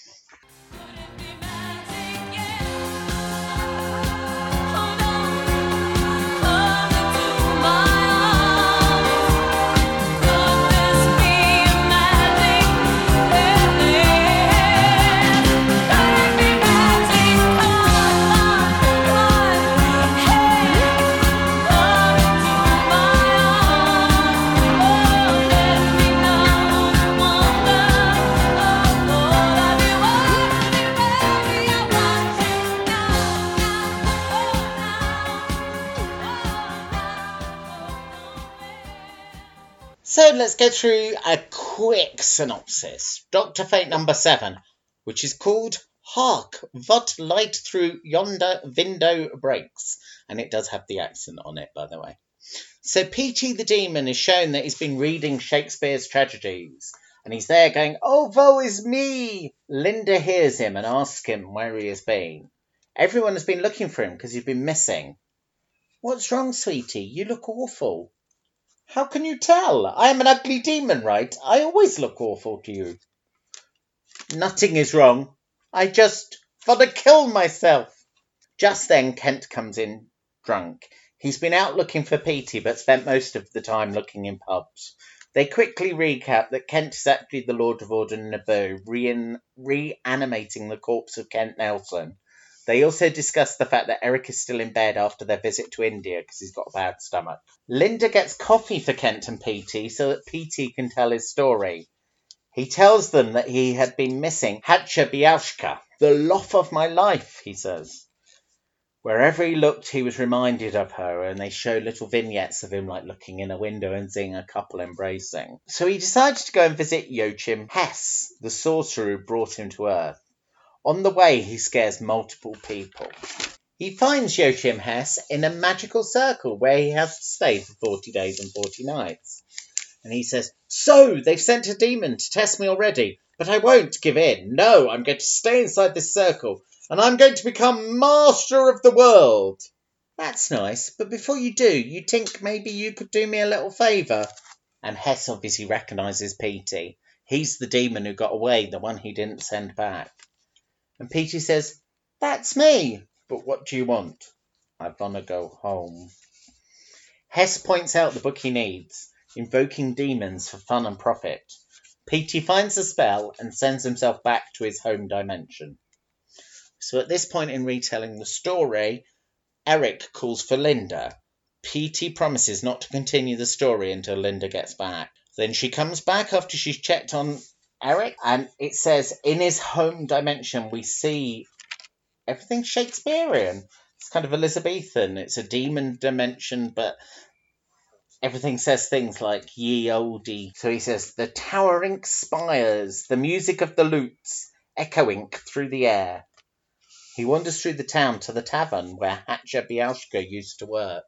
So let's go through a quick synopsis. Dr. Fate number 7, which is called Hark, What Light Through Yonder Window Breaks. And it does have the accent on it, by the way. So P.T. the Demon is shown that he's been reading Shakespeare's tragedies. And he's there going, "Oh, woe is me!" Linda hears him and asks him where he has been. Everyone has been looking for him because he's been missing. "What's wrong, sweetie? You look awful." "How can you tell? I am an ugly demon, right? I always look awful to you." "Nothing is wrong. I just want to kill myself." Just then, Kent comes in drunk. He's been out looking for Petey, but spent most of the time looking in pubs. They quickly recap that Kent is actually the Lord of Order Naboo, reanimating the corpse of Kent Nelson. They also discuss the fact that Eric is still in bed after their visit to India because he's got a bad stomach. Linda gets coffee for Kent and Petey so that Petey can tell his story. He tells them that he had been missing Hatcha Biashka, the love of my life, he says. Wherever he looked, he was reminded of her, and they show little vignettes of him like looking in a window and seeing a couple embracing. So he decides to go and visit Joachim Hess, the sorcerer who brought him to Earth. On the way, he scares multiple people. He finds Joachim Hess in a magical circle where he has to stay for 40 days and 40 nights. And he says, "So, they've sent a demon to test me already, but I won't give in. No, I'm going to stay inside this circle, and I'm going to become master of the world." "That's nice, but before you do, you think maybe you could do me a little favour?" And Hess obviously recognises Petey. He's the demon who got away, the one he didn't send back. And Petey says, "That's me. But what do you want?" "I wanna go home." Hess points out the book he needs, Invoking Demons for Fun and Profit. Petey finds the spell and sends himself back to his home dimension. So at this point in retelling the story, Eric calls for Linda. Petey promises not to continue the story until Linda gets back. Then she comes back after she's checked on Eric, and it says in his home dimension we see everything Shakespearean. It's kind of Elizabethan. It's a demon dimension, but everything says things like ye olde. So he says, the towering spires, the music of the lutes echoing through the air. He wanders through the town to the tavern where Hatcha Biashka used to work.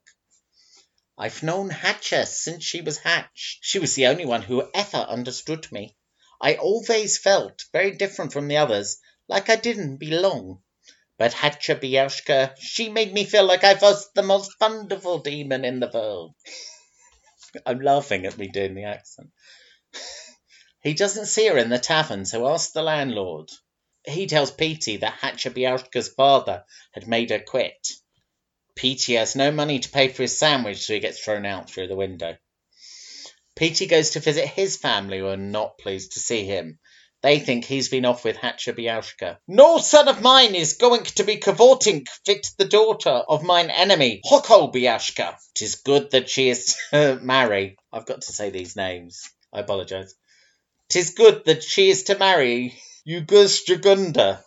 "I've known Hatcha since she was hatched. She was the only one who ever understood me. I always felt very different from the others, like I didn't belong. But Hatchabiashka, she made me feel like I was the most wonderful demon in the world. I'm laughing at me doing the accent. He doesn't see her in the tavern, so asks the landlord. He tells Petey that Hatchabiashka's father had made her quit. Petey has no money to pay for his sandwich, so he gets thrown out through the window. Petey goes to visit his family, who are not pleased to see him. They think he's been off with Hatchabiashka. No son of mine is going to be cavorting with the daughter of mine enemy, Hokobiashka. 'Tis good that she is to marry. I've got to say these names. I apologise. 'Tis good that she is to marry Yugusjagunda.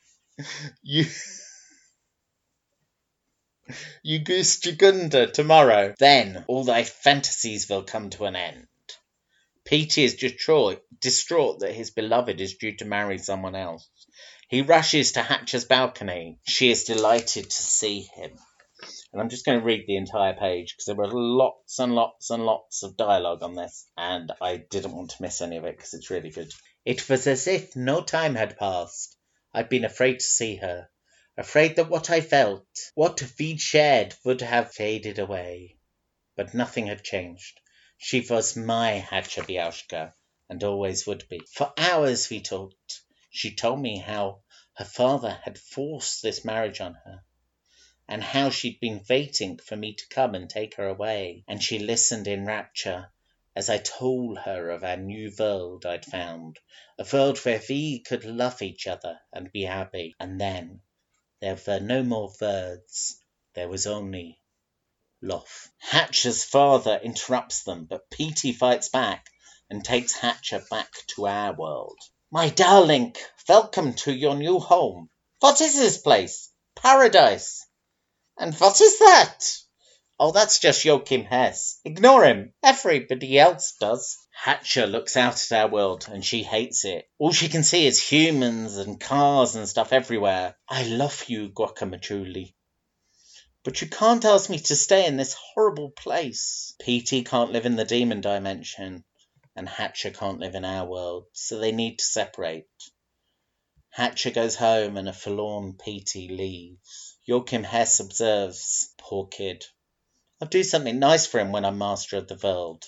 Yugusjagunda tomorrow. Then all thy fantasies will come to an end. Petey is distraught that his beloved is due to marry someone else. He rushes to Hatcher's balcony. She is delighted to see him. And I'm just going to read the entire page because there were lots and lots and lots of dialogue on this, and I didn't want to miss any of it because it's really good. It was as if no time had passed. I'd been afraid to see her, afraid that what I felt, what we'd shared, would have faded away. But nothing had changed. She was my Hatchabiashka, and always would be. For hours we talked. She told me how her father had forced this marriage on her, and how she'd been waiting for me to come and take her away. And she listened in rapture as I told her of our new world I'd found, a world where we could love each other and be happy. And then there were no more words. There was only love. Hatcher's father interrupts them, but Petey fights back and takes Hatcher back to our world. My darling, welcome to your new home. What is this place? Paradise. And what is that? Oh, that's just Joachim Hess. Ignore him. Everybody else does. Hatcher looks out at our world and she hates it. All she can see is humans and cars and stuff everywhere. I love you, Guacamole. But you can't ask me to stay in this horrible place. Petey can't live in the demon dimension, and Hatcher can't live in our world, so they need to separate. Hatcher goes home and a forlorn Petey leaves. Joachim Hess observes, poor kid. I'll do something nice for him when I'm master of the world.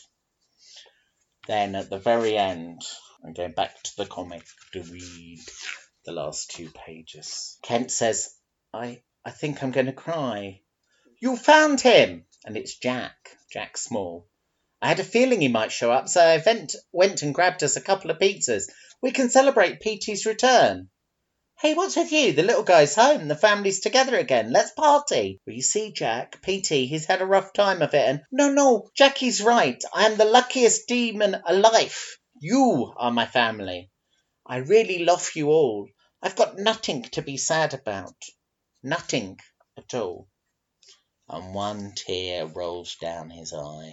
Then at the very end, I'm going back to the comic to read the last 2 pages. Kent says, I think I'm going to cry. You found him! And it's Jack Small. I had a feeling he might show up, so I went and grabbed us a couple of pizzas. We can celebrate Petey's return. Hey, what's with you? The little guy's home. The family's together again. Let's party. Well, you see, Jack, Petey, he's had a rough time of it. And no, Jackie's right. I am the luckiest demon alive. You are my family. I really love you all. I've got nothing to be sad about. Nothing at all. And one tear rolls down his eye.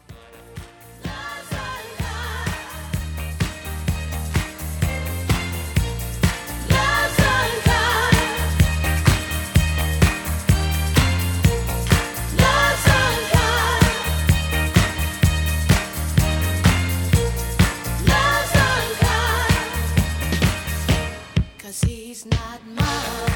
He's not mine.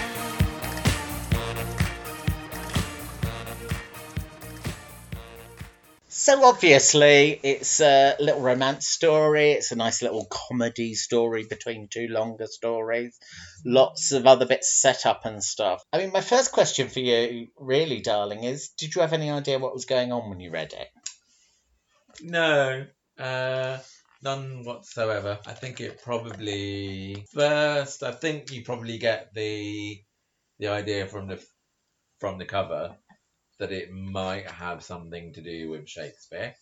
So obviously, it's a little romance story. It's a nice little comedy story between 2 longer stories. Lots of other bits set up and stuff. I mean, my first question for you, really, darling, is did you have any idea what was going on when you read it? No, none whatsoever. I think it probably first. I think you probably get the idea from the cover that it might have something to do with Shakespeare.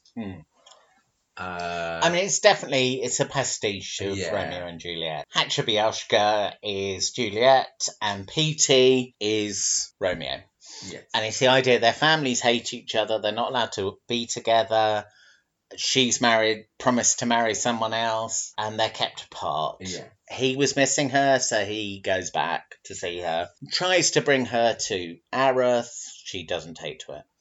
I mean, it's a pastiche of Romeo and Juliet. Hatchabiashka is Juliet and Petey is Romeo. Yes. And it's the idea their families hate each other. They're not allowed to be together. She's promised to marry someone else, and they're kept apart. Yeah. He was missing her, so he goes back to see her. Tries to bring her to our Earth. She doesn't take to it.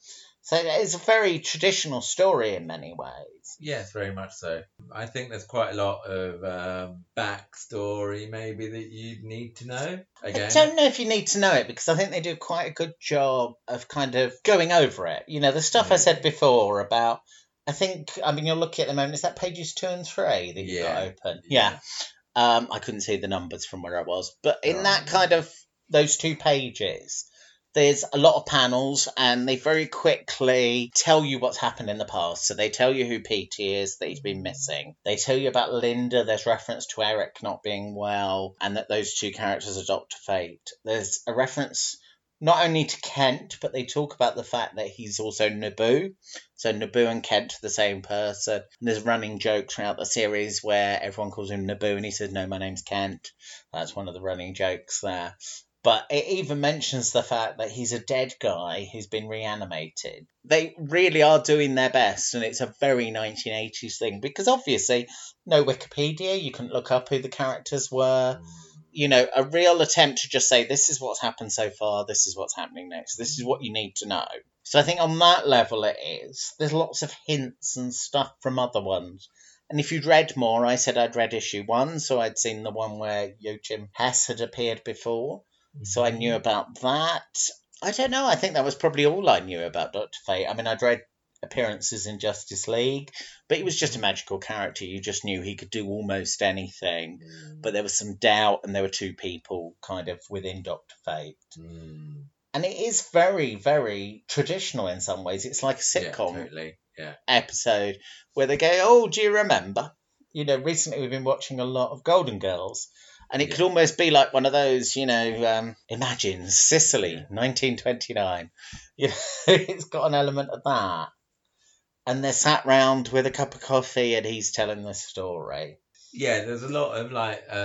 So it's a very traditional story in many ways. Yes, very much so. I think there's quite a lot of backstory maybe that you'd need to know. Again, I don't know if you need to know it, because I think they do quite a good job of kind of going over it. You know, the stuff I said before about, you're looking at the moment, is that pages 2 and 3 that you've got open? Yeah. I couldn't see the numbers from where I was. But in that kind of, those 2 pages, there's a lot of panels, and they very quickly tell you what's happened in the past. So they tell you who Petey is, that he's been missing. They tell you about Linda. There's reference to Eric not being well, and that those 2 characters are Dr. Fate. There's a reference not only to Kent, but they talk about the fact that he's also Naboo. So Naboo and Kent are the same person. And there's running jokes throughout the series where everyone calls him Naboo, and he says, no, my name's Kent. That's one of the running jokes there. But it even mentions the fact that he's a dead guy who's been reanimated. They really are doing their best, and it's a very 1980s thing, because obviously no Wikipedia, you couldn't look up who the characters were. You know, a real attempt to just say, this is what's happened so far, this is what's happening next, this is what you need to know. So I think on that level it is. There's lots of hints and stuff from other ones. And if you'd read more, I said I'd read issue 1, so I'd seen the one where Joachim Hess had appeared before. So I knew about that. I don't know, I think that was probably all I knew about Dr. Fate. I mean, I'd read appearances in Justice League, but he was just a magical character. You just knew he could do almost anything. But there was some doubt, and there were 2 people kind of within Dr. Fate. And it is very, very traditional in some ways. It's like a sitcom episode where they go, oh, do you remember? You know, recently we've been watching a lot of Golden Girls. And it could almost be like one of those, you know, imagine Sicily, 1929. You know, it's got an element of that. And they're sat round with a cup of coffee, and he's telling the story. Yeah, there's a lot of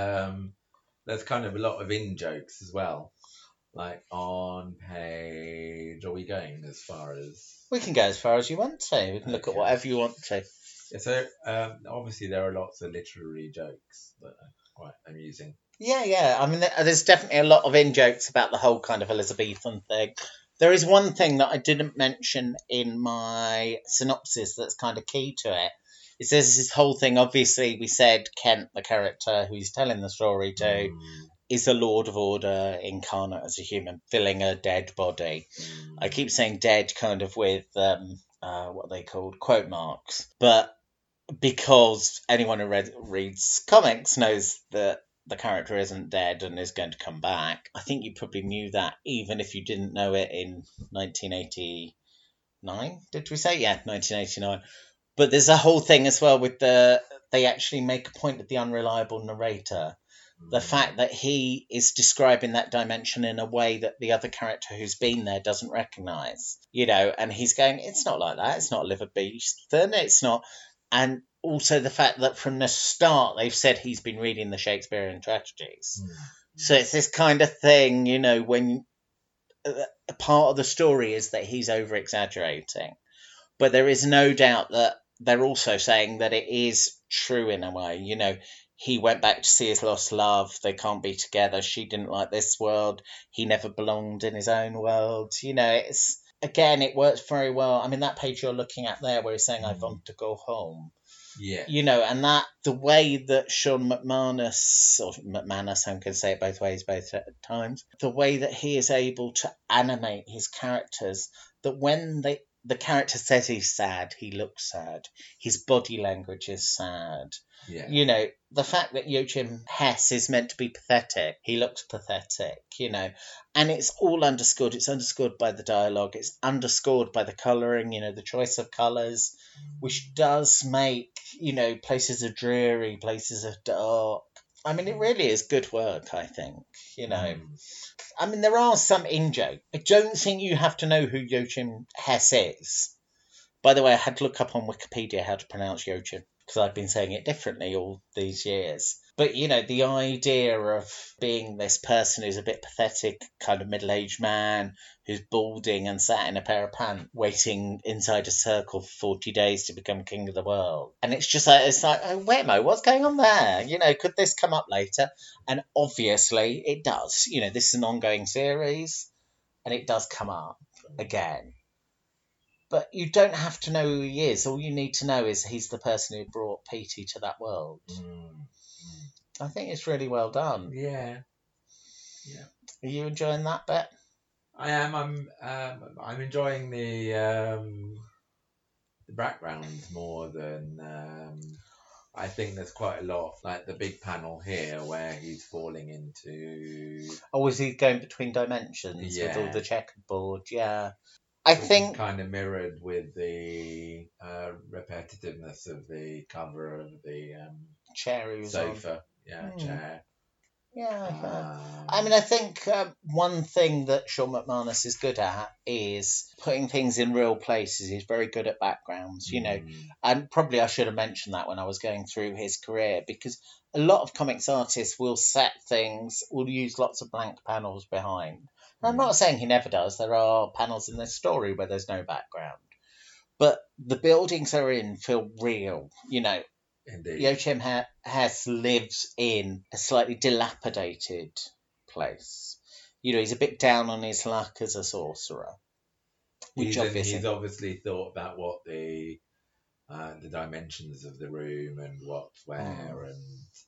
there's kind of a lot of in-jokes as well. Like on page, are we going as far as? We can go as far as you want to. We can look at whatever you want to. Yeah, so obviously there are lots of literary jokes that are quite amusing. Yeah. I mean, there's definitely a lot of in-jokes about the whole kind of Elizabethan thing. There is one thing that I didn't mention in my synopsis that's kind of key to it. Is there's this whole thing, obviously, we said Kent, the character who he's telling the story to, is a Lord of Order incarnate as a human, filling a dead body. I keep saying dead kind of with, what are they called? Quote marks. But because anyone who reads comics knows that the character isn't dead and is going to come back. I think you probably knew that even if you didn't know it in 1989, did we say? Yeah, 1989. But there's a whole thing as well with they actually make a point of the unreliable narrator. The fact that he is describing that dimension in a way that the other character who's been there doesn't recognise. You know, and he's going, it's not like that, it's not Elizabethan, it's not... And also the fact that from the start they've said he's been reading the Shakespearean tragedies. So it's this kind of thing, you know, when a part of the story is that he's over-exaggerating. But there is no doubt that they're also saying that it is true in a way. You know, he went back to see his lost love. They can't be together. She didn't like this world. He never belonged in his own world. You know, it's... Again, it works very well. I mean, that page you're looking at there where he's saying, I want to go home. Yeah. You know, and that the way that Sean McManus, I'm going to say it both ways, both times, the way that he is able to animate his characters, that when the character says he's sad, he looks sad. His body language is sad. Yeah. You know, the fact that Joachim Hess is meant to be pathetic, he looks pathetic, you know, and it's all underscored. It's underscored by the dialogue. It's underscored by the colouring, you know, the choice of colours, which does make, you know, places are dreary, places are dark. I mean, it really is good work, I think, you know. I mean, there are some in-jokes. I don't think you have to know who Joachim Hess is. By the way, I had to look up on Wikipedia how to pronounce Joachim, because I've been saying it differently all these years. But, you know, the idea of being this person who's a bit pathetic, kind of middle-aged man, who's balding and sat in a pair of pants, waiting inside a circle for 40 days to become king of the world. And it's just like, oh, wait a moment, what's going on there? You know, could this come up later? And obviously it does. You know, this is an ongoing series, and it does come up again. But you don't have to know who he is. All you need to know is he's the person who brought Petey to that world. I think it's really well done. Yeah. Are you enjoying that bit? I am. I'm enjoying the backgrounds more than. I think there's quite a lot, like the big panel here where he's falling into. Or is he going between dimensions with all Yeah. the checkerboard? Yeah. I think kind of mirrored with the repetitiveness of the cover of the chair he was on. sofa. Yeah, chair. Yeah. I mean, I think one thing that Sean McManus is good at is putting things in real places. He's very good at backgrounds, you know. And probably I should have mentioned that when I was going through his career, because a lot of comics artists will set things, will use lots of blank panels behind. And I'm not saying he never does. There are panels in this story where there's no background. But the buildings they're in feel real, you know. Indeed. Joachim Hess lives in a slightly dilapidated place. You know, he's a bit down on his luck as a sorcerer. He's obviously thought about what the dimensions of the room and what's where and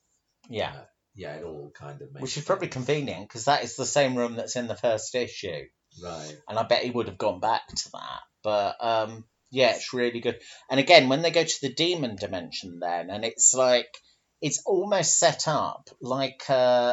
it all kind of makes which is probably convenient because that is the same room that's in the first issue. Right. And I bet he would have gone back to that. But yeah, it's really good. And again, when they go to the demon dimension then, and it's like, it's almost set up like,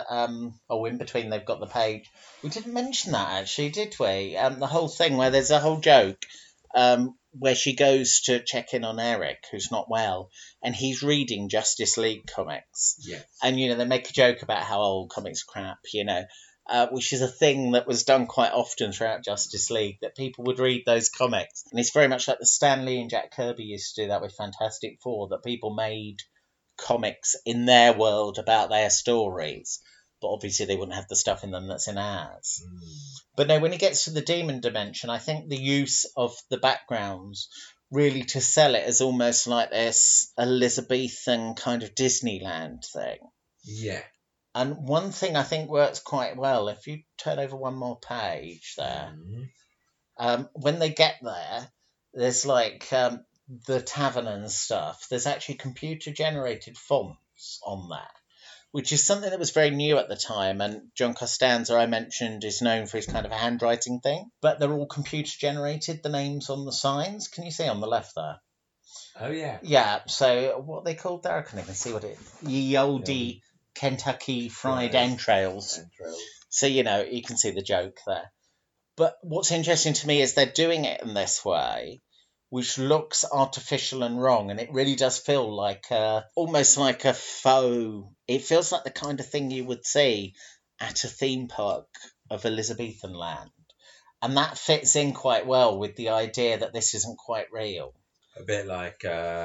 in between they've got the page. We didn't mention that actually, did we? The whole thing where there's a whole joke where she goes to check in on Eric, who's not well, and he's reading Justice League comics. Yes. And, you know, they make a joke about how old comics are crap, you know. Which is a thing that was done quite often throughout Justice League, that people would read those comics. And it's very much like the Stan Lee and Jack Kirby used to do that with Fantastic Four, that people made comics in their world about their stories. But obviously they wouldn't have the stuff in them that's in ours. But no, when it gets to the demon dimension, I think the use of the backgrounds really to sell it as almost like this Elizabethan kind of Disneyland thing. Yeah. And one thing I think works quite well, if you turn over one more page there, when they get there, there's like the tavern and stuff. There's actually computer-generated fonts on there, which is something that was very new at the time. And John Costanza, I mentioned, is known for his kind of handwriting thing. But they're all computer-generated, the names on the signs. Can you see on the left there? Oh, yeah. Yeah, so what are they called there? I can't even see what it is. Ye Olde Kentucky Fried Entrails. So, you know, you can see the joke there. But what's interesting to me is they're doing it in this way, which looks artificial and wrong, and it really does feel like almost like a faux. It feels like the kind of thing you would see at a theme park of Elizabethan land. And that fits in quite well with the idea that this isn't quite real. A bit like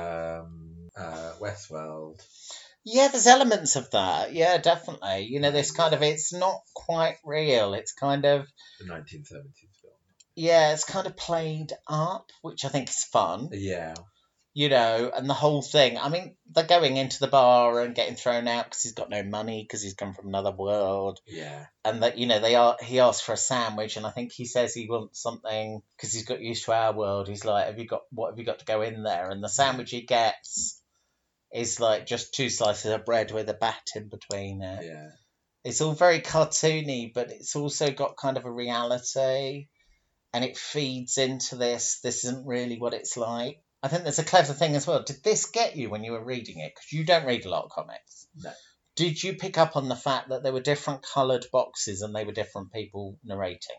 Westworld. Yeah, there's elements of that. Yeah, definitely. You know, this kind of, it's not quite real. It's kind of... The 1970s film. Yeah, it's kind of played up, which I think is fun. Yeah. You know, and the whole thing. I mean, they're going into the bar and getting thrown out because he's got no money because he's come from another world. Yeah. And that, you know, he asks for a sandwich, and I think he says he wants something because he's got used to our world. He's like, what have you got to go in there? And the sandwich he gets is like just 2 slices of bread with a bat in between it. Yeah. It's all very cartoony, but it's also got kind of a reality, and it feeds into this. This isn't really what it's like. I think there's a clever thing as well. Did this get you when you were reading it? Because you don't read a lot of comics. No. Did you pick up on the fact that there were different coloured boxes and they were different people narrating?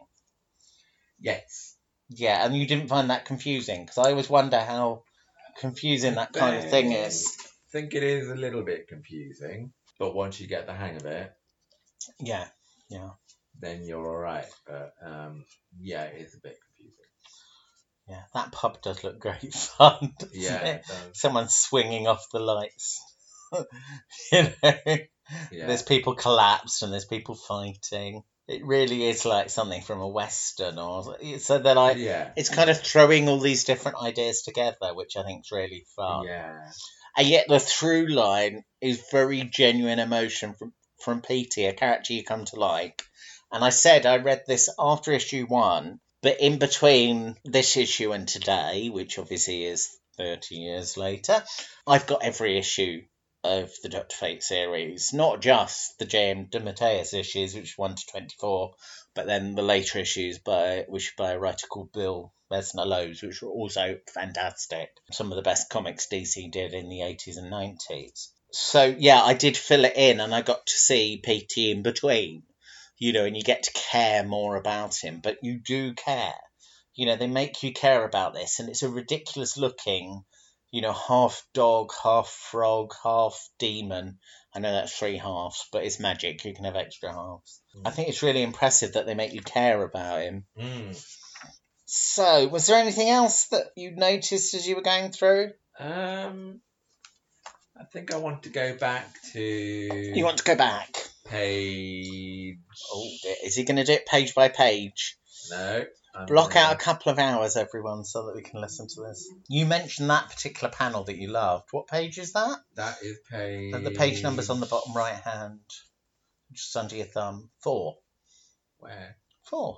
Yes. Yeah, and you didn't find that confusing? Because I always wonder how confusing that kind of thing is. I think it is a little bit confusing, but once you get the hang of it, yeah, then you're all right. But yeah, it is a bit confusing. Yeah, that pub does look great fun. Yeah, it does. Someone swinging off the lights. You know, There's people collapsed and there's people fighting. It really is like something from a Western, or so they're like, it's kind of throwing all these different ideas together, which I think is really fun. Yeah. And yet the through line is very genuine emotion from Petey, a character you come to like. And I said I read this after issue 1, But in between this issue and today, which obviously is 30 years later, I've got every issue of the Dr. Fate series, not just the J.M. DeMatteis issues, which 1 to 24, but then the later issues which by a writer called Bill Vesna-Lowe's, which were also fantastic. Some of the best comics DC did in the 80s and 90s. So, yeah, I did fill it in, and I got to see P.T. in between, and you get to care more about him, but you do care. They make you care about this, and it's a ridiculous looking, half dog, half frog, half demon. I know that's 3 halves, but it's magic. You can have extra halves. I think it's really impressive that they make you care about him. So, was there anything else that you noticed as you were going through? I think I want to go back to... You want to go back? Page... Oh, is he going to do it page by page? No. Block out a couple of hours, everyone, so that we can listen to this. You mentioned that particular panel that you loved. What page is that? That is page... The page number's on the bottom right hand, just under your thumb. 4. Where? 4.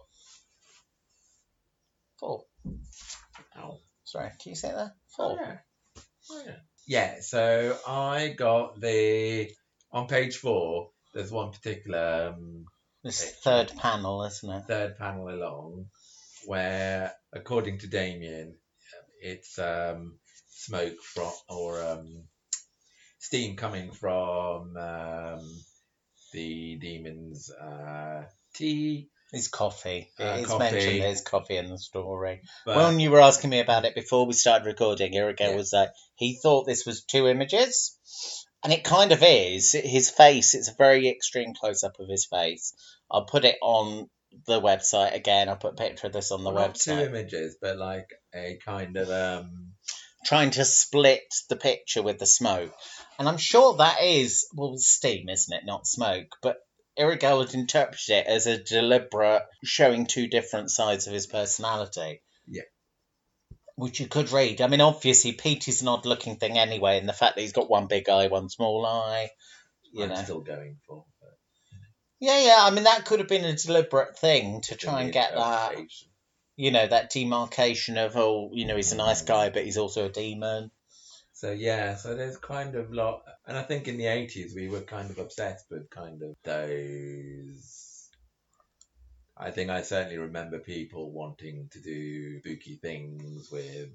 Oh. Sorry, can you say that? 4. Oh, yeah. Oh, yeah. Yeah, so I got on page 4, there's one particular... this third panel, isn't it? Third panel along, where, according to Damien, it's smoke from, or steam coming from the demon's tea. It's coffee. It's coffee. mentioned there's coffee in the story. But, when you were asking me about it before we started recording, Irigo was like, he thought this was 2 images. And it kind of is. His face, it's a very extreme close-up of his face. I'll put it on the website again. I'll put a picture of this on the website. Not 2 images, but like a kind of... trying to split the picture with the smoke. And I'm sure that is, steam, isn't it? Not smoke. But Irigo had interpreted it as a deliberate showing 2 different sides of his personality. Yeah. Which you could read. I mean, obviously, Petey's an odd-looking thing anyway, and the fact that he's got one big eye, one small eye, I'm still going for. But... Yeah, I mean, that could have been a deliberate thing to try and get that, that demarcation of, he's a nice guy, but he's also a demon. So, so there's kind of lot... And I think in the 80s, we were kind of obsessed with kind of those... I think I certainly remember people wanting to do spooky things with...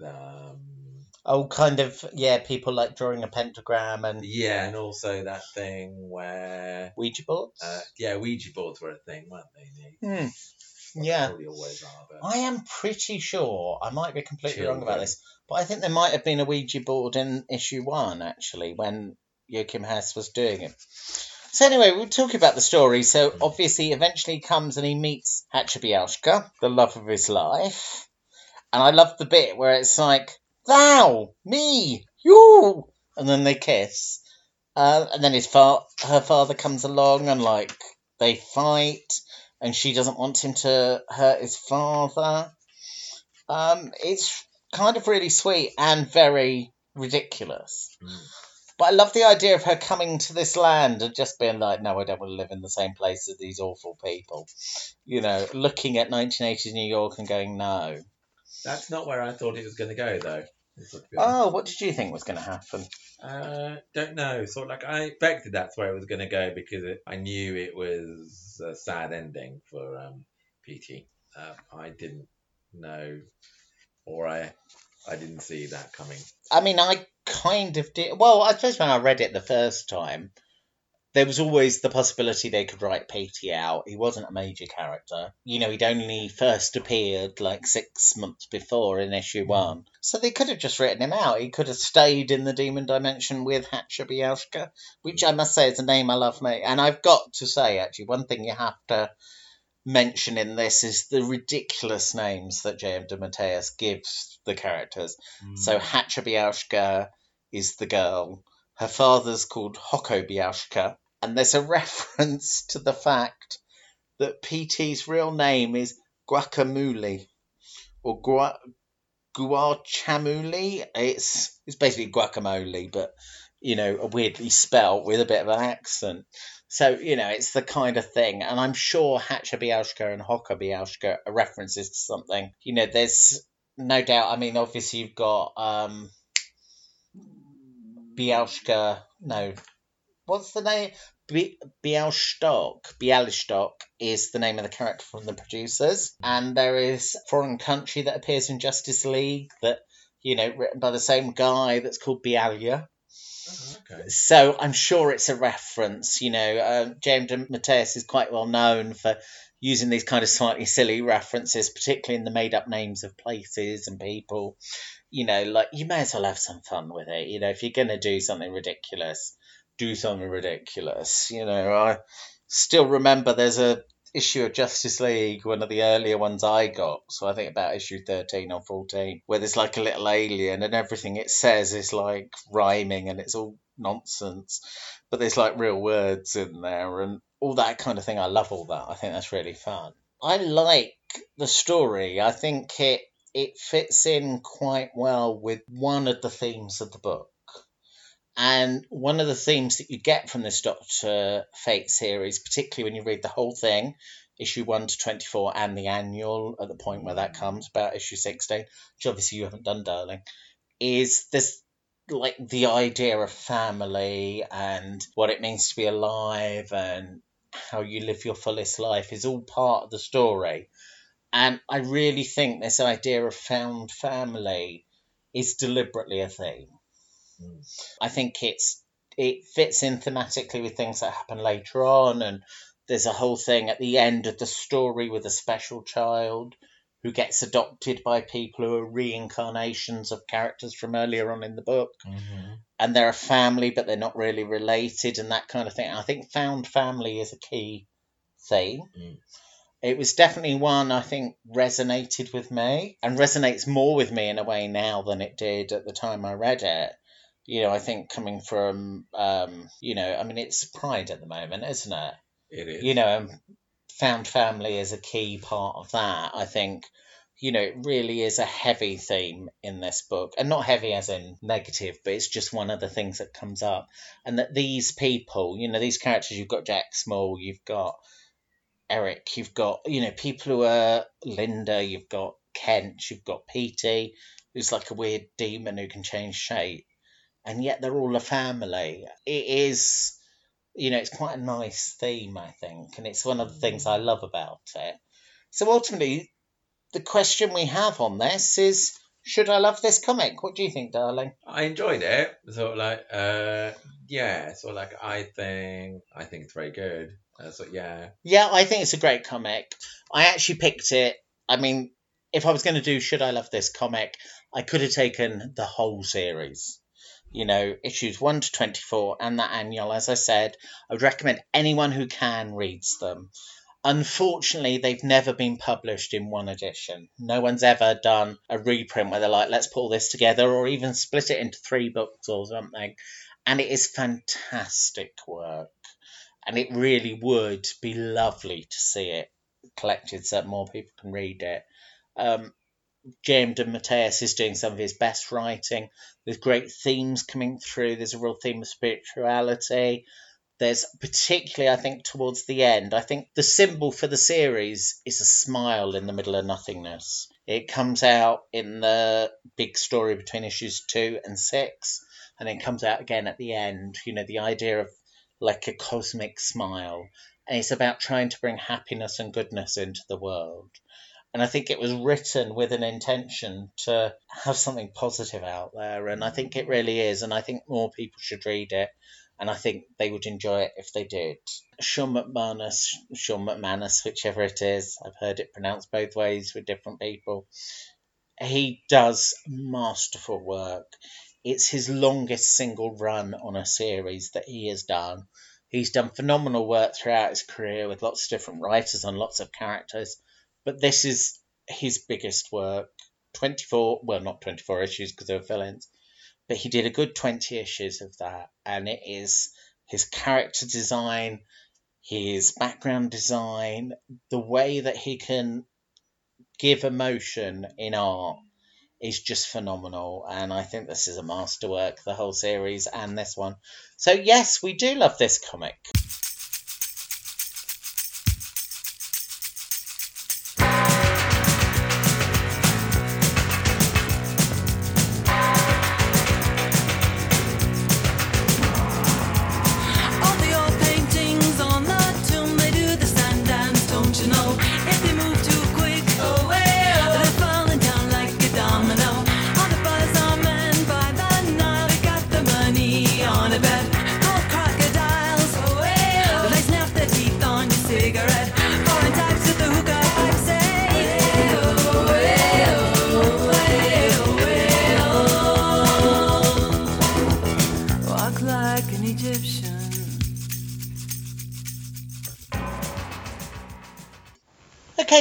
people like drawing a pentagram and... Yeah, and also that thing where... Ouija boards? Ouija boards were a thing, weren't they? Yeah. They probably always are, but... I am pretty sure, I might be completely wrong about this, but I think there might have been a Ouija board in issue 1, actually, when Joachim Hess was doing it. So anyway, we're talking about the story. So obviously, eventually he comes and he meets Hatchabiashka, the love of his life. And I love the bit where it's like, thou, me, you, and then they kiss. And then her father comes along and they fight, and she doesn't want him to hurt his father. It's kind of really sweet and very ridiculous. But I love the idea of her coming to this land and just being like, no, I don't want to live in the same place as these awful people. Looking at 1980s New York and going, no. That's not where I thought it was going to go, though. Oh, what did you think was going to happen? Don't know. Sort of I expected that's where it was going to go because I knew it was a sad ending for PT. I didn't know, or I didn't see that coming. I mean, I kind of did. Well, I suppose when I read it the first time, there was always the possibility they could write Petey out. He wasn't a major character. He'd only first appeared 6 months before in issue 1. So they could have just written him out. He could have stayed in the demon dimension with Hatchabiashka, which I must say is a name I love, mate. And I've got to say, actually, one thing you have to mention in this is the ridiculous names that J.M. DeMatteis gives the characters. So Hatchabiashka is the girl. Her father's called Hokobiashka. And there's a reference to the fact that PT's real name is Guacamole. Or Guacamole. It's basically guacamole, but, weirdly spelt with a bit of an accent. So, it's the kind of thing. And I'm sure Hatcher Bielska and Hocker Bielska are references to something. There's no doubt. I mean, obviously, you've got Bielska. No, what's the name? Bialystok. Bialystok is the name of the character from the producers. And there is Foreign Country that appears in Justice League that, written by the same guy that's called Bialya. Okay. So I'm sure it's a reference. James Mateus is quite well known for using these kind of slightly silly references, particularly in the made-up names of places and people. Like, you may as well have some fun with it. If you're going to do something ridiculous, do something ridiculous. I still remember there's a issue of Justice League, one of the earlier ones I got, so I think about issue 13 or 14, where there's like a little alien and everything it says is like rhyming and it's all nonsense, but there's like real words in there and all that kind of thing. I love all that. I think that's really fun. I like the story. I think it fits in quite well with one of the themes of the book. And one of the themes that you get from this Dr. Fate series, particularly when you read the whole thing, issue 1 to 24 and the annual at the point where that comes, about issue 16, which obviously you haven't done, darling, is this, like, the idea of family and what it means to be alive and how you live your fullest life is all part of the story. And I really think this idea of found family is deliberately a theme. I think it fits in thematically with things that happen later on, and there's a whole thing at the end of the story with a special child who gets adopted by people who are reincarnations of characters from earlier on in the book. Mm-hmm. And they're a family, but they're not really related and that kind of thing. I think found family is a key theme. Mm. It was definitely one I think resonated with me, and resonates more with me in a way now than it did at the time I read it. I think coming from, I mean, it's Pride at the moment, isn't it? It is. Found family is a key part of that. I think, it really is a heavy theme in this book. And not heavy as in negative, but it's just one of the things that comes up. And that these people, these characters, you've got Jack Small, you've got Eric, you've got, people who are Linda, you've got Kent, you've got Petey, who's like a weird demon who can change shape. And yet they're all a family. It is, it's quite a nice theme, I think. And it's one of the things I love about it. So ultimately, the question we have on this is, should I love this comic? What do you think, darling? I enjoyed it. Sort of like, I think it's very good. Yeah, I think it's a great comic. I actually picked it. I mean, if I was going to do should I love this comic, I could have taken the whole series. Issues 1 to 24 and that annual, as I said. I would recommend anyone who can reads them. Unfortunately, they've never been published in one edition. No one's ever done a reprint where they're like, let's pull this together, or even split it into 3 books or something. And it is fantastic work. And it really would be lovely to see it collected so that more people can read it. James Mateus is doing some of his best writing. There's great themes coming through. There's a real theme of spirituality. There's particularly, I think, towards the end, I think the symbol for the series is a smile in the middle of nothingness. It comes out in the big story between issues 2 and 6, and then comes out again at the end. The idea of like a cosmic smile. And it's about trying to bring happiness and goodness into the world. And I think it was written with an intention to have something positive out there. And I think it really is. And I think more people should read it. And I think they would enjoy it if they did. Sean McManus, whichever it is. I've heard it pronounced both ways with different people. He does masterful work. It's his longest single run on a series that he has done. He's done phenomenal work throughout his career with lots of different writers and lots of characters. But this is his biggest work. not 24 issues because they were fill-ins. But he did a good 20 issues of that. And it is his character design, his background design, the way that he can give emotion in art is just phenomenal. And I think this is a masterwork, the whole series and this one. So yes, we do love this comic.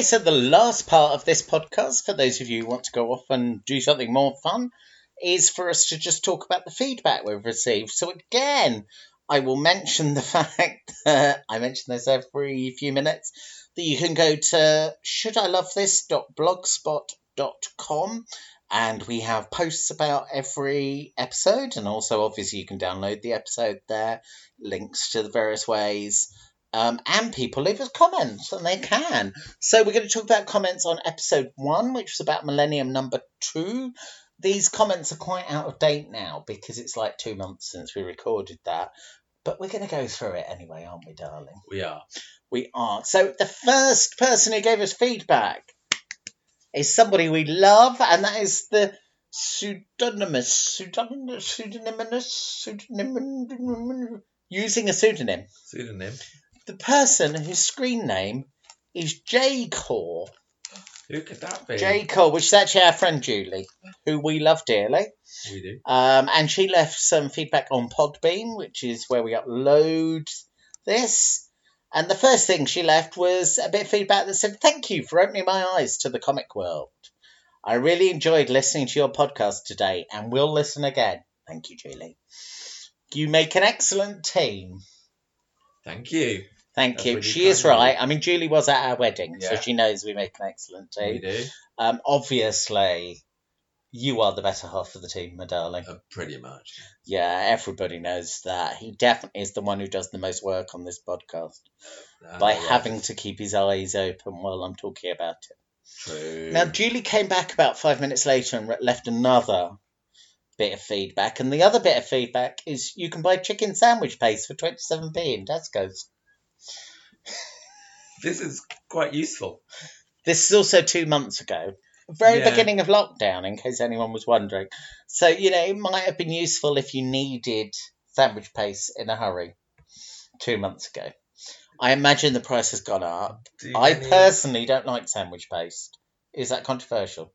so the last part of this podcast, for those of you who want to go off and do something more fun, is for us to just talk about the feedback we've received. So again, I will mention the fact that I mention this every few minutes, that you can go to shouldilovethis.blogspot.com, and we have posts about every episode, and also obviously you can download the episode there, links to the various ways. And people leave us comments, and they can. So we're going to talk about comments on episode 1, which was about Millennium number 2. These comments are quite out of date now because it's like 2 months since we recorded that. But we're going to go through it anyway, aren't we, darling? We are. We are. So the first person who gave us feedback is somebody we love, and that is the using a pseudonym. Pseudonym. The person whose screen name is J-Core. Who could that be? J-Core, which is actually our friend Julie, who we love dearly. We do. And she left some feedback on Podbean, which is where we upload this. And the first thing she left was a bit of feedback that said, "Thank you for opening my eyes to the comic world. I really enjoyed listening to your podcast today and will listen again." Thank you, Julie. You make an excellent team. Thank you. Thank That's you. really She is kind of you. right. I mean, Julie was at our wedding, so Yeah. she knows we make an excellent We team. do. Obviously, you are the better half of the team, my darling. Pretty much. Yeah, everybody knows that. He definitely is the one who does the most work on this podcast by Yeah, having to keep his eyes open while I'm talking about it. True. Now, Julie came back about 5 minutes later and left another bit of feedback. And the other bit of feedback is you can buy chicken sandwich paste for 27p in Tesco's. This is quite useful. This is also 2 months ago. Very Yeah. beginning of lockdown, in case anyone was wondering. So, it might have been useful if you needed sandwich paste in a hurry 2 months ago. I imagine the price has gone up. Do I any- personally don't like sandwich paste. Is that controversial?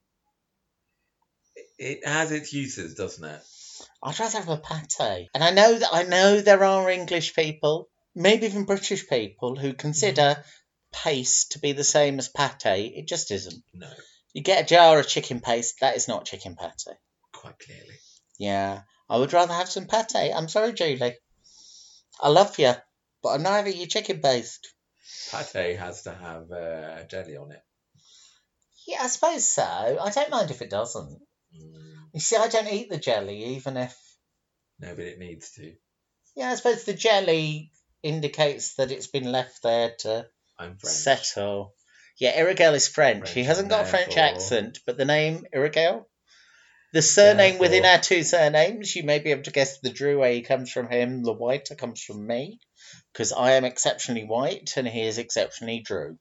It has its uses, doesn't it? I'd rather have a pate. And I know there are English people, maybe even British people, who consider paste to be the same as pate. It just isn't. No, You get a jar of chicken paste, that is not chicken pate. quite clearly. Yeah, I would rather have some pate. I'm sorry, Julie. I love you, but I'm not having your chicken paste. Pate has to have jelly on it. Yeah, I suppose so. I don't mind if it doesn't. You see, I don't eat the jelly, even if... No, but it needs to. Yeah, I suppose the jelly indicates that it's been left there to I'm French. settle. Yeah, Irigel is French. French, He hasn't got a French therefore- accent, but the name Irigel. The surname within Therefore- our 2 surnames, you may be able to guess the Drouet comes from him, the Whiter comes from me, because I am exceptionally white and he is exceptionally Drew.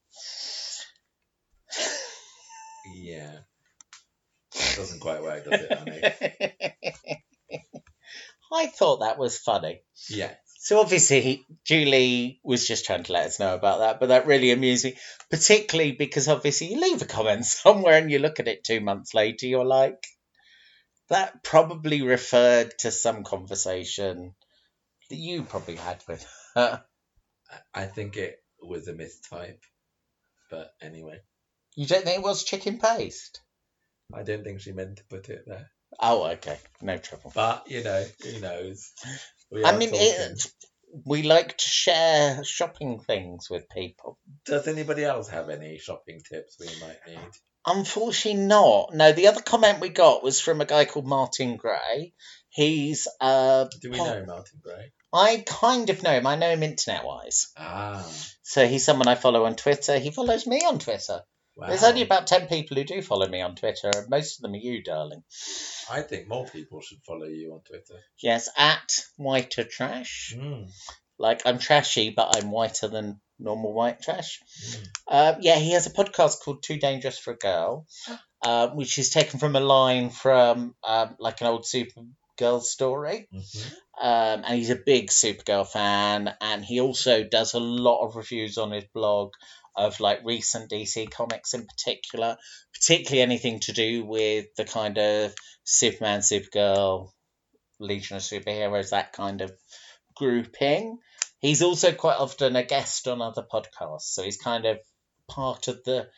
Yeah. That doesn't quite work, does it, honey? I thought that was funny. Yeah. So obviously, Julie was just trying to let us know about that, but that really amused me, particularly because obviously you leave a comment somewhere and you look at it 2 months later, you're like, that probably referred to some conversation that you probably had with her. I think it was a mistype. But anyway, You don't think it was chicken paste? I don't think she meant to put it there. Oh, okay. No trouble. But, who knows? We I are mean, talking. we like to share shopping things with people. Does anybody else have any shopping tips we might need? Unfortunately not. No, the other comment we got was from a guy called Martin Gray. He's Do we know Martin Gray? I kind of know him. I know him internet-wise. Ah, So he's someone I follow on Twitter. He follows me on Twitter. wow. There's only about 10 people who do follow me on Twitter, and most of them are you, darling. I think more people should follow you on Twitter. Yes, at Whiter Trash. Mm. Like, I'm trashy, but I'm whiter than normal white trash. Mm. Yeah, he has a podcast called Too Dangerous for a Girl, which is taken from a line from like an old Supergirl story. Mhm. And he's a big Supergirl fan, and he also does a lot of reviews on his blog of like recent DC comics in particular, particularly anything to do with the kind of Superman, Supergirl, Legion of Superheroes, that kind of grouping. He's also quite often a guest on other podcasts, so he's kind of part of the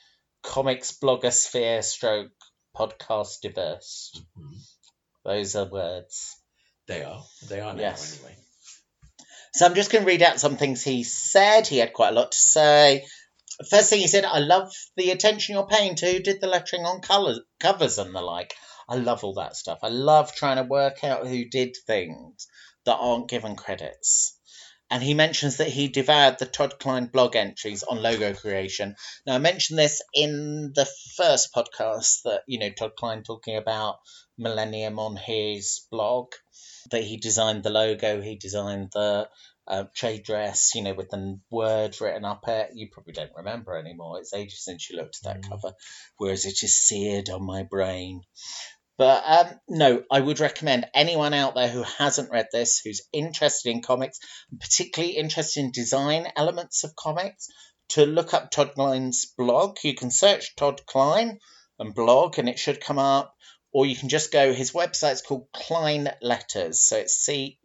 comics blogosphere stroke podcast diverse. Those are words. They are now, Yes. anyway. So I'm just going to read out some things he said. He had quite a lot to say. First thing he said, I love the attention you're paying to who did the lettering on covers and the like. I love all that stuff. I love trying to work out who did things that aren't given credits. And he mentions that he devoured the Todd Klein blog entries on logo creation. Now, I mentioned this in the first podcast that, Todd Klein talking about Millennium on his blog, that he designed the logo, he designed the trade dress, with the word written up it. You probably don't remember anymore. It's ages since you looked at that cover, whereas it is seared on my brain. But no, I would recommend anyone out there who hasn't read this, who's interested in comics, particularly interested in design elements of comics, to look up Todd Klein's blog. You can search Todd Klein and blog, and it should come up. Or you can just go, his website's called Klein Letters. So it's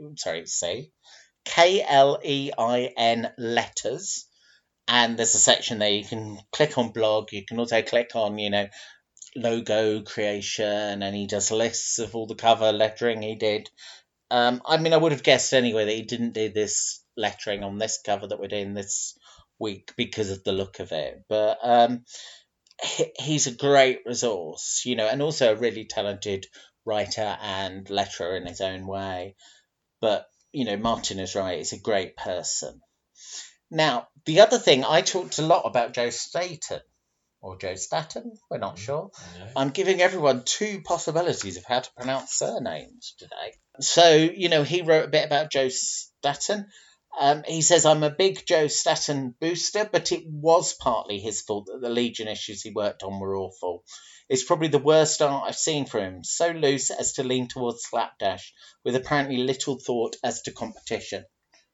Klein Letters. And there's a section there. You can click on blog. You can also click on, logo creation, and he does lists of all the cover lettering he did. I would have guessed anyway that he didn't do this lettering on this cover that we're doing this week because of the look of it. But he's a great resource, and also a really talented writer and letterer in his own way. But, Martin is right. He's a great person. Now, the other thing, I talked a lot about Joe Staton. Or Joe Staton, we're not sure. No. I'm giving everyone two possibilities of how to pronounce surnames today. So, he wrote a bit about Joe Staton. He says, I'm a big Joe Staton booster, but it was partly his fault that the Legion issues he worked on were awful. It's probably the worst art I've seen from him, so loose as to lean towards slapdash, with apparently little thought as to composition.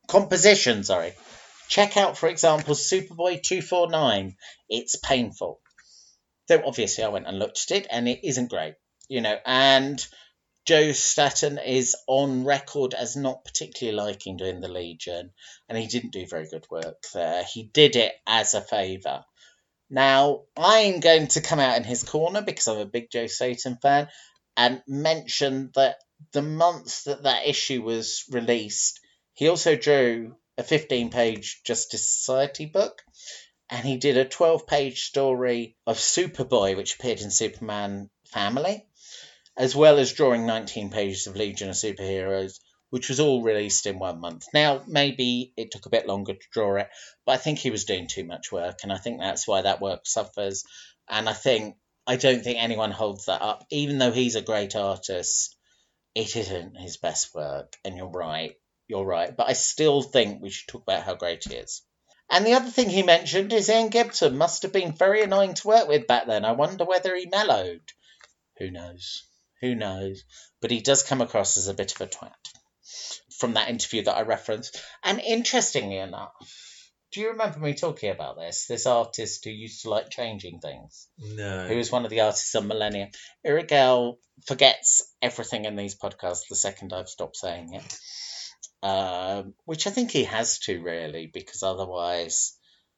Check out, for example, Superboy 249. It's painful. Though obviously I went and looked at it, and it isn't great, and Joe Staton is on record as not particularly liking doing the Legion, and he didn't do very good work there. He did it as a favour. Now, I'm going to come out in his corner because I'm a big Joe Staton fan and mention that the month that issue was released, he also drew a 15-page Justice Society book, and he did a 12-page story of Superboy, which appeared in Superman Family, as well as drawing 19 pages of Legion of Superheroes, which was all released in 1 month. Now, maybe it took a bit longer to draw it, but I think he was doing too much work, and I think that's why that work suffers. And I don't think anyone holds that up. Even though he's a great artist, it isn't his best work, and you're right. But I still think we should talk about how great he is. And the other thing he mentioned is Ian Gibson must have been very annoying to work with back then. I wonder whether he mellowed. Who knows? But he does come across as a bit of a twat from that interview that I referenced. And interestingly enough, do you remember me talking about this artist who used to like changing things? No. Who was one of the artists on Millennium. Irigel forgets everything in these podcasts the second I've stopped saying it. Which I think he has to, really, because otherwise,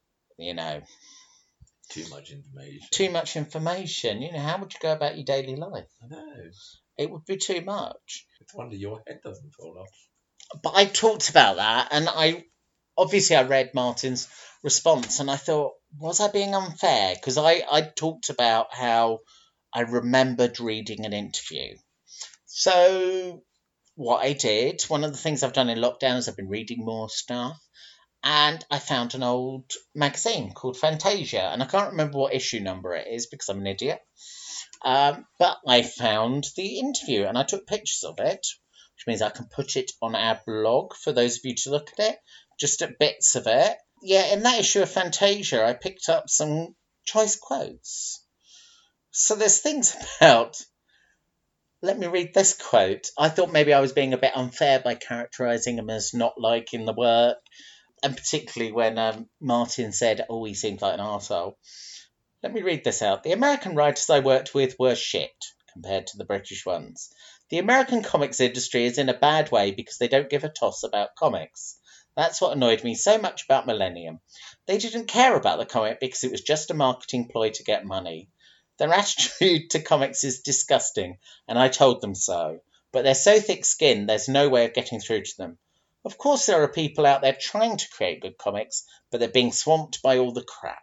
Too much information. too much information. How would you go about your daily life? I know. It would be too much. It's a wonder your head doesn't fall off. But I talked about that, and I read Martin's response, and I thought, was I being unfair? Because I talked about how I remembered reading an interview. So what I did, one of the things I've done in lockdown is I've been reading more stuff, and I found an old magazine called Fantasia, and I can't remember what issue number it is because I'm an idiot. But I found the interview, and I took pictures of it, which means I can put it on our blog for those of you to look at it, just at bits of it. Yeah, in that issue of Fantasia, I picked up some choice quotes. So there's things about... Let me read this quote. I thought maybe I was being a bit unfair by characterising him as not liking the work, and particularly when Martin said, he seemed like an arsehole. Let me read this out. The American writers I worked with were shit compared to the British ones. The American comics industry is in a bad way because they don't give a toss about comics. That's what annoyed me so much about Millennium. They didn't care about the comic because it was just a marketing ploy to get money. Their attitude to comics is disgusting, and I told them so. But they're so thick-skinned, there's no way of getting through to them. Of course there are people out there trying to create good comics, but they're being swamped by all the crap.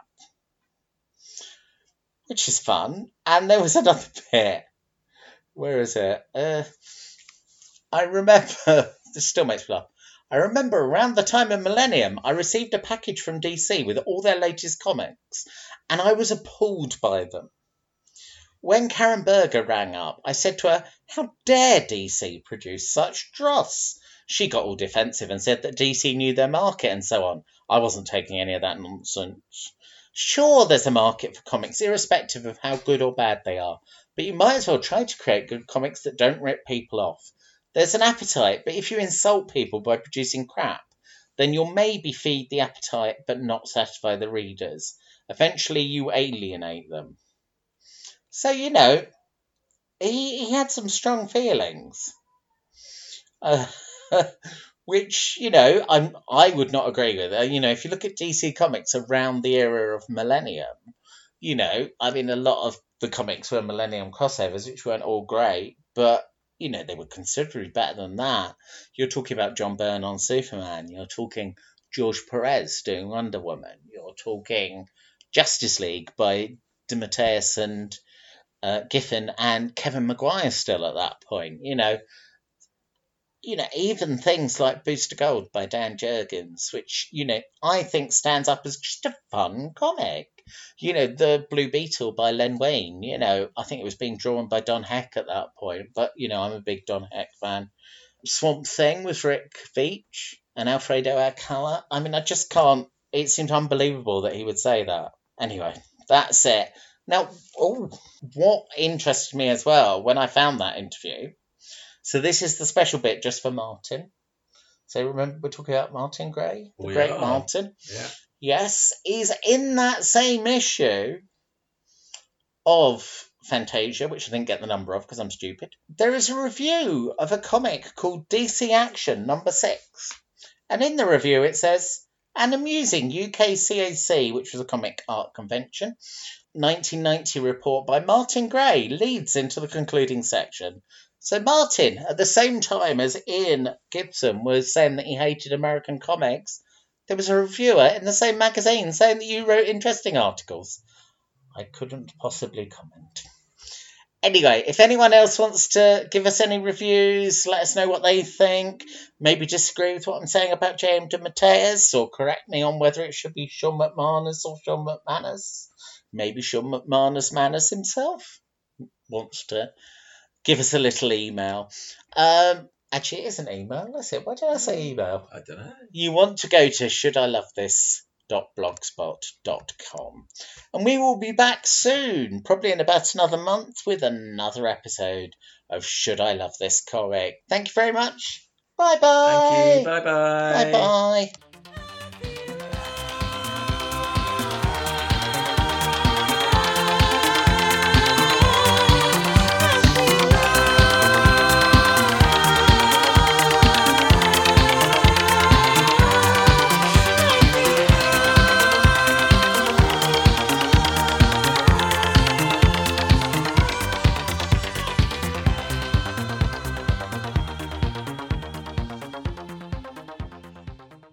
Which is fun. And there was another bit. Where is it? I remember... This still makes me laugh. I remember around the time of Millennium, I received a package from DC with all their latest comics, and I was appalled by them. When Karen Berger rang up, I said to her, how dare DC produce such dross? She got all defensive and said that DC knew their market and so on. I wasn't taking any of that nonsense. Sure, there's a market for comics, irrespective of how good or bad they are, but you might as well try to create good comics that don't rip people off. There's an appetite, but if you insult people by producing crap, then you'll maybe feed the appetite but not satisfy the readers. Eventually you alienate them. So, you know, he had some strong feelings. Which, you know, I would not agree with. You know, if you look at DC Comics around the era of Millennium, you know, I mean, a lot of the comics were Millennium crossovers, which weren't all great, but, you know, they were considerably better than that. You're talking about John Byrne on Superman. You're talking George Perez doing Wonder Woman. You're talking Justice League by DeMatteis and Giffen and Kevin Maguire still at that point. You know, even things like Booster Gold by Dan Jurgens, which, you know, I think stands up as just a fun comic. You know, The Blue Beetle by Len Wein, you know, I think it was being drawn by Don Heck at that point, but, you know, I'm a big Don Heck fan. Swamp Thing with Rick Veitch and Alfredo Alcala. I mean, I just can't, it seemed unbelievable that he would say that. Anyway, that's it. Now, what interested me as well when I found that interview, so this is the special bit just for Martin. So remember, we're talking about Martin Gray, the great Martin. Yeah. Yes, is in that same issue of Fantasia, which I didn't get the number of because I'm stupid. There is a review of a comic called DC Action number 6. And in the review it says, an amusing UKCAC, which was a comic art convention, 1990 report by Martin Gray leads into the concluding section. So Martin, at the same time as Ian Gibson was saying that he hated American comics, there was a reviewer in the same magazine saying that you wrote interesting articles. I couldn't possibly comment. Anyway, if anyone else wants to give us any reviews, let us know what they think, maybe disagree with what I'm saying about J.M. DeMatteis, or correct me on whether it should be Sean McManus or Sean McManus. Maybe Sean McManus himself wants to give us a little email. Actually, it is an email, is it? Why did I say email? I don't know. You want to go to shouldilovethis.blogspot.com. And we will be back soon, probably in about another month, with another episode of Should I Love This Comic. Thank you very much. Bye-bye. Thank you. Bye-bye. Bye-bye.